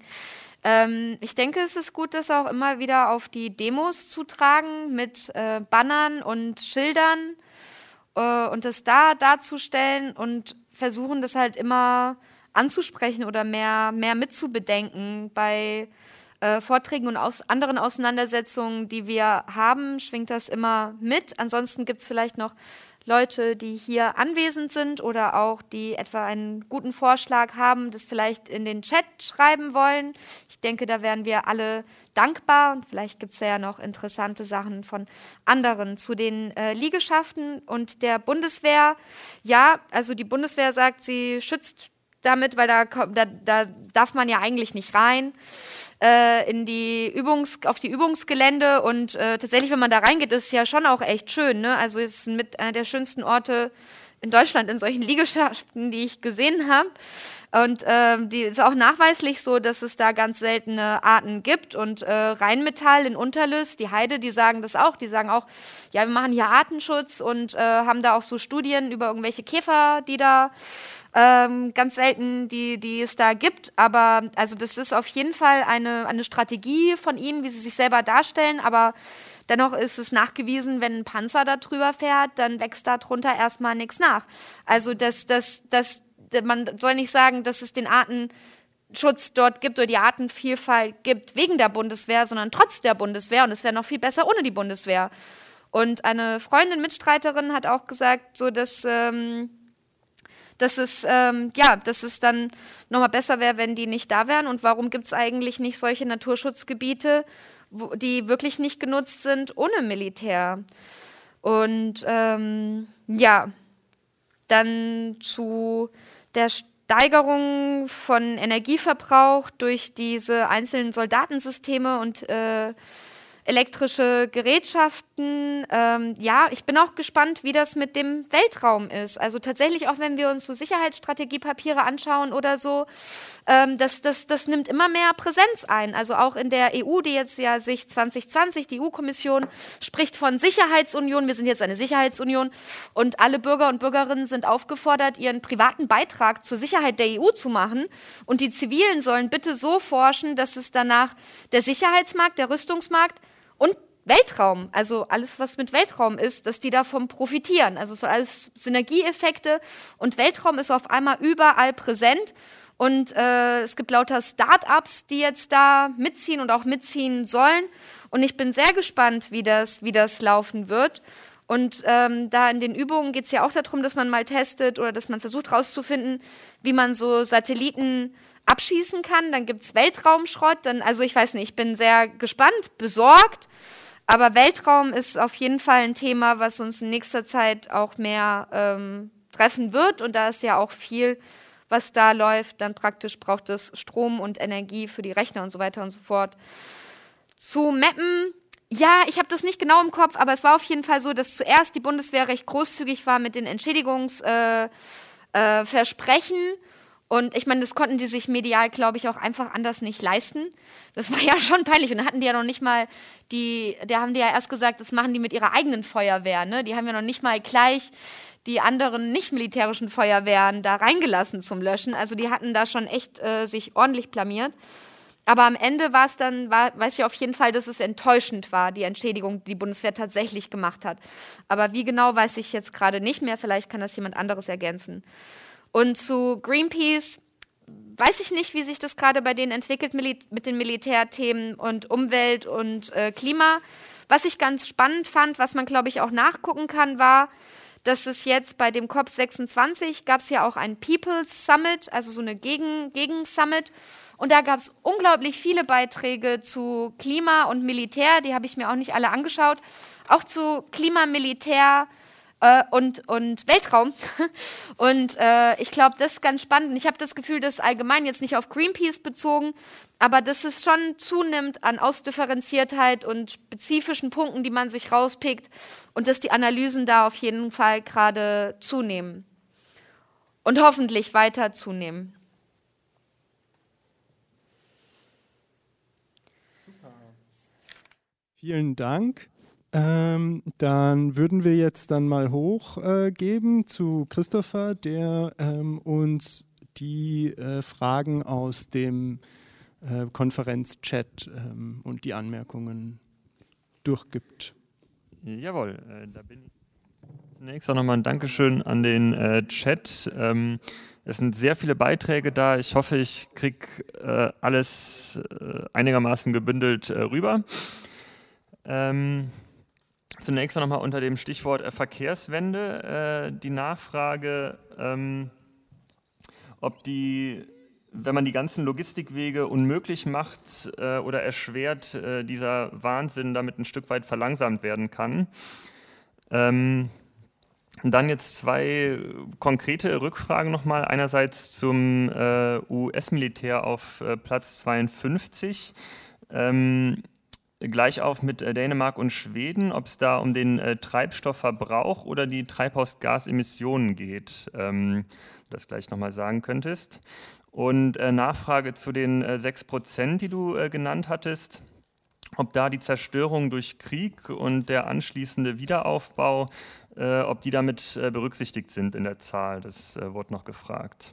Ähm, ich denke, es ist gut, das auch immer wieder auf die Demos zu tragen mit äh, Bannern und Schildern äh, und das da darzustellen und versuchen, das halt immer anzusprechen oder mehr, mehr mitzubedenken. Bei äh, Vorträgen und aus anderen Auseinandersetzungen, die wir haben, schwingt das immer mit. Ansonsten gibt es vielleicht noch Leute, die hier anwesend sind oder auch die etwa einen guten Vorschlag haben, das vielleicht in den Chat schreiben wollen. Ich denke, da wären wir alle dankbar und vielleicht gibt es ja noch interessante Sachen von anderen zu den äh, Liegenschaften und der Bundeswehr. Ja, also die Bundeswehr sagt, sie schützt damit, weil da, da, da darf man ja eigentlich nicht rein äh, in die Übungs, auf die Übungsgelände und äh, tatsächlich, wenn man da reingeht, ist es ja schon auch echt schön, ne? Also es ist mit einer der schönsten Orte in Deutschland in solchen Liegenschaften, die ich gesehen habe. Und äh, die ist auch nachweislich so, dass es da ganz seltene Arten gibt. Und äh, Rheinmetall in Unterlüss, die Heide, die sagen das auch. Die sagen auch, ja, wir machen hier Artenschutz und äh, haben da auch so Studien über irgendwelche Käfer, die da ähm, ganz selten, die, die es da gibt. Aber also das ist auf jeden Fall eine, eine Strategie von ihnen, wie sie sich selber darstellen. Aber dennoch ist es nachgewiesen, wenn ein Panzer da drüber fährt, dann wächst da drunter erstmal nichts nach. Also das, das, das, man soll nicht sagen, dass es den Artenschutz dort gibt oder die Artenvielfalt gibt wegen der Bundeswehr, sondern trotz der Bundeswehr. Und es wäre noch viel besser ohne die Bundeswehr. Und eine Freundin, Mitstreiterin hat auch gesagt, so dass, ähm, dass, es, ähm, ja, dass es dann nochmal besser wäre, wenn die nicht da wären. Und warum gibt es eigentlich nicht solche Naturschutzgebiete, wo, die wirklich nicht genutzt sind ohne Militär? Und ähm, ja, dann zu der Steigerung von Energieverbrauch durch diese einzelnen Soldatensysteme und äh, elektrische Gerätschaften. Ähm, ja, ich bin auch gespannt, wie das mit dem Weltraum ist. Also tatsächlich, auch wenn wir uns so Sicherheitsstrategiepapiere anschauen oder so, ähm, das, das, das nimmt immer mehr Präsenz ein. Also auch in der E U, die jetzt ja sich zwanzig zwanzig, die E U-Kommission spricht von Sicherheitsunion. Wir sind jetzt eine Sicherheitsunion und alle Bürger und Bürgerinnen sind aufgefordert, ihren privaten Beitrag zur Sicherheit der E U zu machen. Und die Zivilen sollen bitte so forschen, dass es danach der Sicherheitsmarkt, der Rüstungsmarkt und Weltraum, also alles, was mit Weltraum ist, dass die davon profitieren. Also so alles Synergieeffekte und Weltraum ist auf einmal überall präsent. Und äh, es gibt lauter Start-ups, die jetzt da mitziehen und auch mitziehen sollen. Und ich bin sehr gespannt, wie das, wie das laufen wird. Und ähm, da in den Übungen geht es ja auch darum, dass man mal testet oder dass man versucht herauszufinden, wie man so Satelliten abschießen kann. Dann gibt es Weltraumschrott. Dann, also ich weiß nicht, ich bin sehr gespannt, besorgt. Aber Weltraum ist auf jeden Fall ein Thema, was uns in nächster Zeit auch mehr ähm, treffen wird. Und da ist ja auch viel, was da läuft. Dann praktisch braucht es Strom und Energie für die Rechner und so weiter und so fort. Zu mappen, ja, ich habe das nicht genau im Kopf, aber es war auf jeden Fall so, dass zuerst die Bundeswehr recht großzügig war mit den Entschädigungsversprechen. Äh, äh, Versprechen. Und ich meine, das konnten die sich medial, glaube ich, auch einfach anders nicht leisten. Das war ja schon peinlich. Und da hatten die ja noch nicht mal, die, da haben die ja erst gesagt, das machen die mit ihrer eigenen Feuerwehr. Ne? Die haben ja noch nicht mal gleich die anderen nicht-militärischen Feuerwehren da reingelassen zum Löschen. Also die hatten da schon echt äh, sich ordentlich blamiert. Aber am Ende war es dann, war, weiß ich auf jeden Fall, dass es enttäuschend war, die Entschädigung, die die Bundeswehr tatsächlich gemacht hat. Aber wie genau, weiß ich jetzt gerade nicht mehr. Vielleicht kann das jemand anderes ergänzen. Und zu Greenpeace weiß ich nicht, wie sich das gerade bei denen entwickelt mit den Militärthemen und Umwelt und äh, Klima. Was ich ganz spannend fand, was man, glaube ich, auch nachgucken kann, war, dass es jetzt bei dem COP sechsundzwanzig gab es ja auch ein People's Summit, also so eine Gegen- Gegen-Summit. Und da gab es unglaublich viele Beiträge zu Klima und Militär, die habe ich mir auch nicht alle angeschaut. Auch zu Klima, Militär, Äh, und, und Weltraum. Und äh, ich glaube, das ist ganz spannend. Und ich habe das Gefühl, dass allgemein jetzt nicht auf Greenpeace bezogen, aber dass es schon zunimmt an Ausdifferenziertheit und spezifischen Punkten, die man sich rauspickt und dass die Analysen da auf jeden Fall gerade zunehmen. Und hoffentlich weiter zunehmen. Super. Vielen Dank. Ähm, dann würden wir jetzt dann mal hochgeben äh, zu Christopher, der ähm, uns die äh, Fragen aus dem äh, Konferenzchat ähm, und die Anmerkungen durchgibt. Jawohl, äh, da bin ich. Zunächst auch nochmal ein Dankeschön an den äh, Chat. Ähm, es sind sehr viele Beiträge da. Ich hoffe, ich kriege äh, alles äh, einigermaßen gebündelt äh, rüber. Ähm, Zunächst nochmal unter dem Stichwort äh, Verkehrswende äh, die Nachfrage, ähm, ob die, wenn man die ganzen Logistikwege unmöglich macht äh, oder erschwert, äh, dieser Wahnsinn damit ein Stück weit verlangsamt werden kann. Ähm, dann jetzt zwei konkrete Rückfragen nochmal. Einerseits zum äh, U S-Militär auf äh, Platz zweiundfünfzig. Ähm, Gleich auf mit äh, Dänemark und Schweden, ob es da um den äh, Treibstoffverbrauch oder die Treibhausgasemissionen geht, ähm, das gleich nochmal sagen könntest. Und äh, Nachfrage zu den äh, sechs Prozent, die du äh, genannt hattest, ob da die Zerstörung durch Krieg und der anschließende Wiederaufbau, äh, ob die damit äh, berücksichtigt sind in der Zahl, das äh, wurde noch gefragt.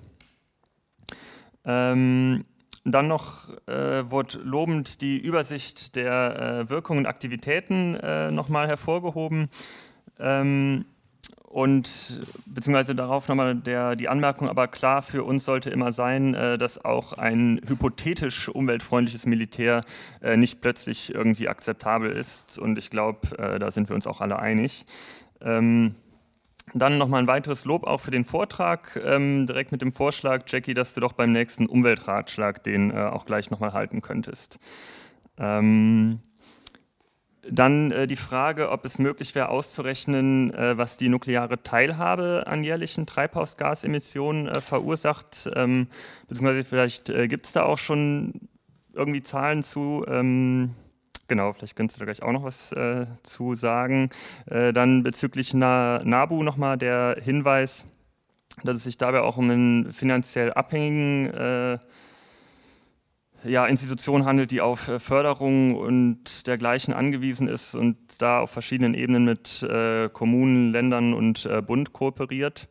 Ähm, Dann noch äh, wurde lobend die Übersicht der äh, Wirkungen und Aktivitäten äh, nochmal hervorgehoben ähm, und beziehungsweise darauf nochmal der, die Anmerkung, aber klar für uns sollte immer sein, äh, dass auch ein hypothetisch umweltfreundliches Militär äh, nicht plötzlich irgendwie akzeptabel ist und ich glaube, äh, da sind wir uns auch alle einig. Ähm, Dann nochmal ein weiteres Lob auch für den Vortrag, ähm, direkt mit dem Vorschlag, Jackie, dass du doch beim nächsten Umweltratschlag den äh, auch gleich nochmal halten könntest. Ähm, dann äh, die Frage, ob es möglich wäre auszurechnen, äh, was die nukleare Teilhabe an jährlichen Treibhausgasemissionen äh, verursacht, ähm, beziehungsweise vielleicht äh, gibt es da auch schon irgendwie Zahlen zu. Ähm, Genau, vielleicht könntest du da gleich auch noch was äh, zu sagen. Äh, dann bezüglich Na- NABU nochmal der Hinweis, dass es sich dabei auch um einen finanziell abhängigen äh, ja, Institution handelt, die auf äh, Förderung und dergleichen angewiesen ist und da auf verschiedenen Ebenen mit äh, Kommunen, Ländern und äh, Bund kooperiert.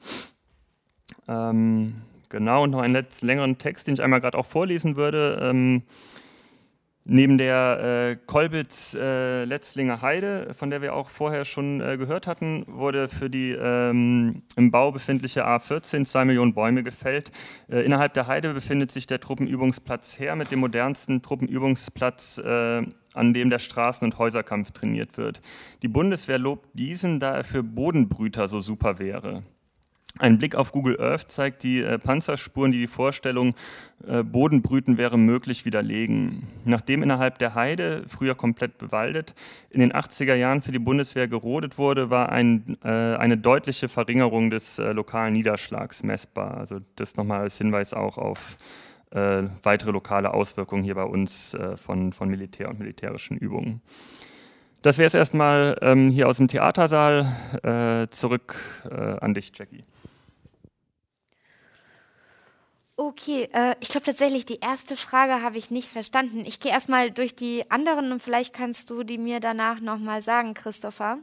Ähm, genau, und noch einen längeren Text, den ich einmal gerade auch vorlesen würde. Ähm, Neben der äh, Kolbitz-Letzlinger äh, Heide, von der wir auch vorher schon äh, gehört hatten, wurde für die ähm, im Bau befindliche A vierzehn zwei Millionen Bäume gefällt. Äh, innerhalb der Heide befindet sich der Truppenübungsplatz Heer mit dem modernsten Truppenübungsplatz, äh, an dem der Straßen- und Häuserkampf trainiert wird. Die Bundeswehr lobt diesen, da er für Bodenbrüter so super wäre. Ein Blick auf Google Earth zeigt die äh, Panzerspuren, die die Vorstellung, äh, Bodenbrüten wäre möglich, widerlegen. Nachdem innerhalb der Heide, früher komplett bewaldet, in den achtziger Jahren für die Bundeswehr gerodet wurde, war ein, äh, eine deutliche Verringerung des äh, lokalen Niederschlags messbar. Also das nochmal als Hinweis auch auf äh, weitere lokale Auswirkungen hier bei uns äh, von, von Militär und militärischen Übungen. Das wäre es erstmal ähm, hier aus dem Theatersaal. Äh, zurück äh, an dich, Jackie. Okay, äh, ich glaube tatsächlich, die erste Frage habe ich nicht verstanden. Ich gehe erstmal durch die anderen und vielleicht kannst du die mir danach nochmal sagen, Christopher.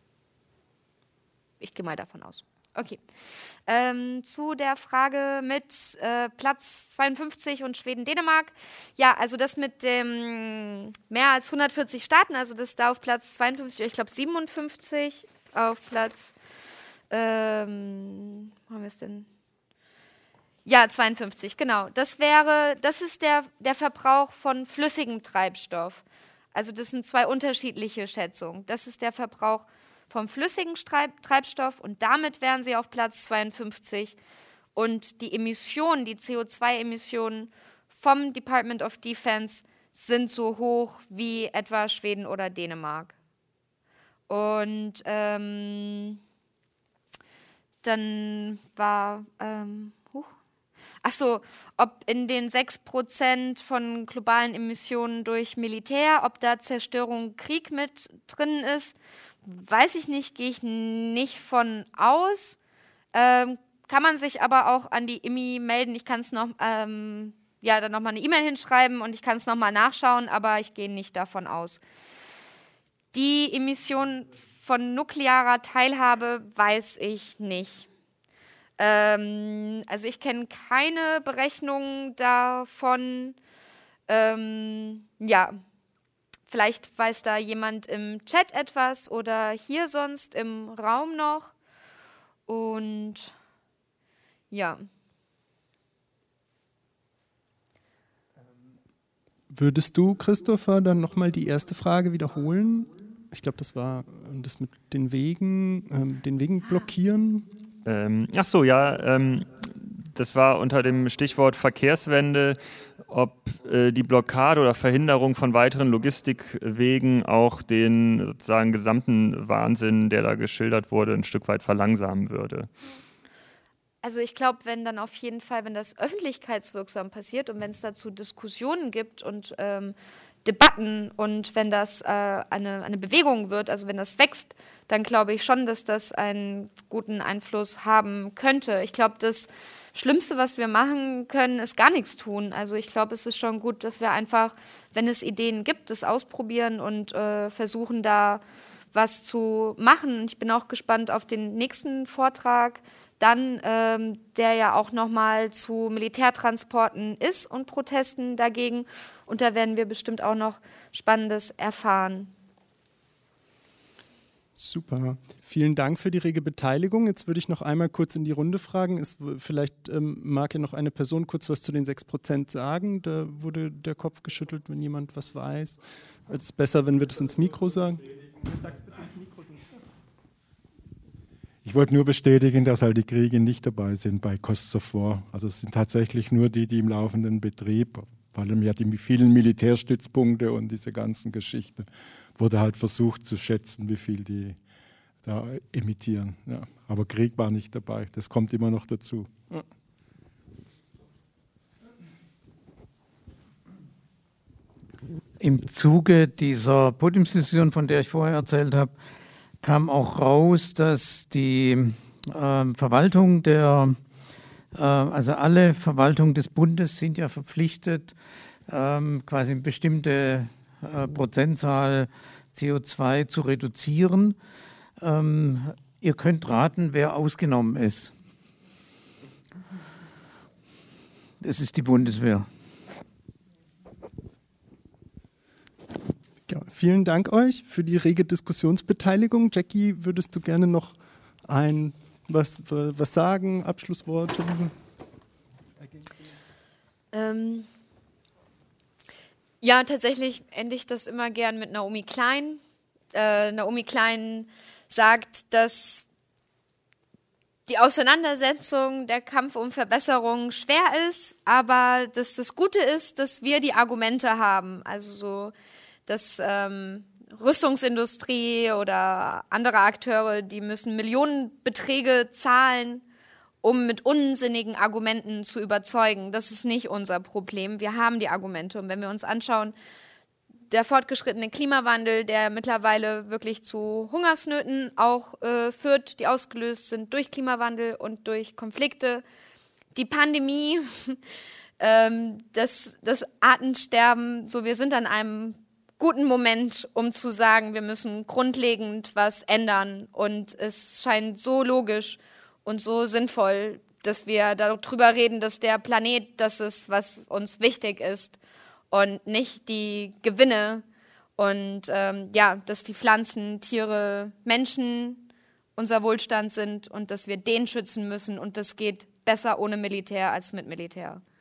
Ich gehe mal davon aus. Okay. Ähm, zu der Frage mit äh, Platz zweiundfünfzig und Schweden-Dänemark. Ja, also das mit dem mehr als hundertvierzig Staaten, also das da auf Platz zweiundfünfzig, ich glaube siebenundfünfzig, auf Platz, ähm, wo haben wir es denn? Ja, zweiundfünfzig, genau. Das wäre, das ist der, der Verbrauch von flüssigem Treibstoff. Also das sind zwei unterschiedliche Schätzungen. Das ist der Verbrauch vom flüssigen Treibstoff und damit wären sie auf Platz zweiundfünfzig. Und die Emissionen, die C O zwei Emissionen vom Department of Defense sind so hoch wie etwa Schweden oder Dänemark. Und ähm, dann war, ähm, huch. Ach so, ob in den sechs Prozent von globalen Emissionen durch Militär, ob da Zerstörung, Krieg mit drin ist, weiß ich nicht, gehe ich nicht von aus. Ähm, kann man sich aber auch an die I M I melden. Ich kann es noch, ähm, ja, dann nochmal eine E-Mail hinschreiben und ich kann es nochmal nachschauen, aber ich gehe nicht davon aus. Die Emissionen von nuklearer Teilhabe weiß ich nicht. Ähm, also ich kenne keine Berechnungen davon. Ähm, ja, vielleicht weiß da jemand im Chat etwas oder hier sonst im Raum noch. Und ja. Würdest du, Christopher, dann nochmal die erste Frage wiederholen? Ich glaube, das war das mit den Wegen, ähm, den Wegen blockieren. Ähm, ach so, ja, ähm, das war unter dem Stichwort Verkehrswende, ob äh, die Blockade oder Verhinderung von weiteren Logistikwegen auch den sozusagen gesamten Wahnsinn, der da geschildert wurde, ein Stück weit verlangsamen würde. Also ich glaube, wenn dann auf jeden Fall, wenn das öffentlichkeitswirksam passiert und wenn es dazu Diskussionen gibt und ähm, Debatten und wenn das äh, eine, eine Bewegung wird, also wenn das wächst, dann glaube ich schon, dass das einen guten Einfluss haben könnte. Ich glaube, das Schlimmste, was wir machen können, ist gar nichts tun. Also ich glaube, es ist schon gut, dass wir einfach, wenn es Ideen gibt, das ausprobieren und äh, versuchen, da was zu machen. Ich bin auch gespannt auf den nächsten Vortrag, dann, ähm, der ja auch nochmal zu Militärtransporten ist und Protesten dagegen. Und da werden wir bestimmt auch noch Spannendes erfahren. Super. Vielen Dank für die rege Beteiligung. Jetzt würde ich noch einmal kurz in die Runde fragen. Ist, vielleicht ähm, mag ja noch eine Person kurz was zu den sechs Prozent sagen. Da wurde der Kopf geschüttelt, wenn jemand was weiß. Es ist besser, wenn wir das ins Mikro sagen. Sag's bitte ins Mikro, sonst Ich wollte nur bestätigen, dass halt die Kriege nicht dabei sind bei Costs of War. Also es sind tatsächlich nur die, die im laufenden Betrieb, vor allem ja die vielen Militärstützpunkte und diese ganzen Geschichten, wurde halt versucht zu schätzen, wie viel die da emittieren. Ja. Aber Krieg war nicht dabei, das kommt immer noch dazu. Ja. Im Zuge dieser Podiumsdiskussion, von der ich vorher erzählt habe, kam auch raus, dass die äh, Verwaltung der, äh, also alle Verwaltungen des Bundes sind ja verpflichtet, ähm, quasi eine bestimmte äh, Prozentzahl C O zwei zu reduzieren. Ähm, ihr könnt raten, wer ausgenommen ist. Es ist die Bundeswehr. vielen Dank euch für die rege Diskussionsbeteiligung. Jackie, würdest du gerne noch ein was, was sagen, Abschlussworte? Ähm, ja, tatsächlich ende ich das immer gern mit Naomi Klein. Äh, Naomi Klein sagt, dass die Auseinandersetzung, der Kampf um Verbesserung schwer ist, aber dass das Gute ist, dass wir die Argumente haben. Also so, dass ähm, Rüstungsindustrie oder andere Akteure, die müssen Millionenbeträge zahlen, um mit unsinnigen Argumenten zu überzeugen. Das ist nicht unser Problem. Wir haben die Argumente. Und wenn wir uns anschauen, der fortgeschrittene Klimawandel, der mittlerweile wirklich zu Hungersnöten auch äh, führt, die ausgelöst sind durch Klimawandel und durch Konflikte. Die Pandemie, ähm, das, das Artensterben, so wir sind an einem guten Moment, um zu sagen, wir müssen grundlegend was ändern. Und es scheint so logisch und so sinnvoll, dass wir darüber reden, dass der Planet das ist, was uns wichtig ist und nicht die Gewinne und ähm, ja, dass die Pflanzen, Tiere, Menschen unser Wohlstand sind und dass wir den schützen müssen und das geht besser ohne Militär als mit Militär.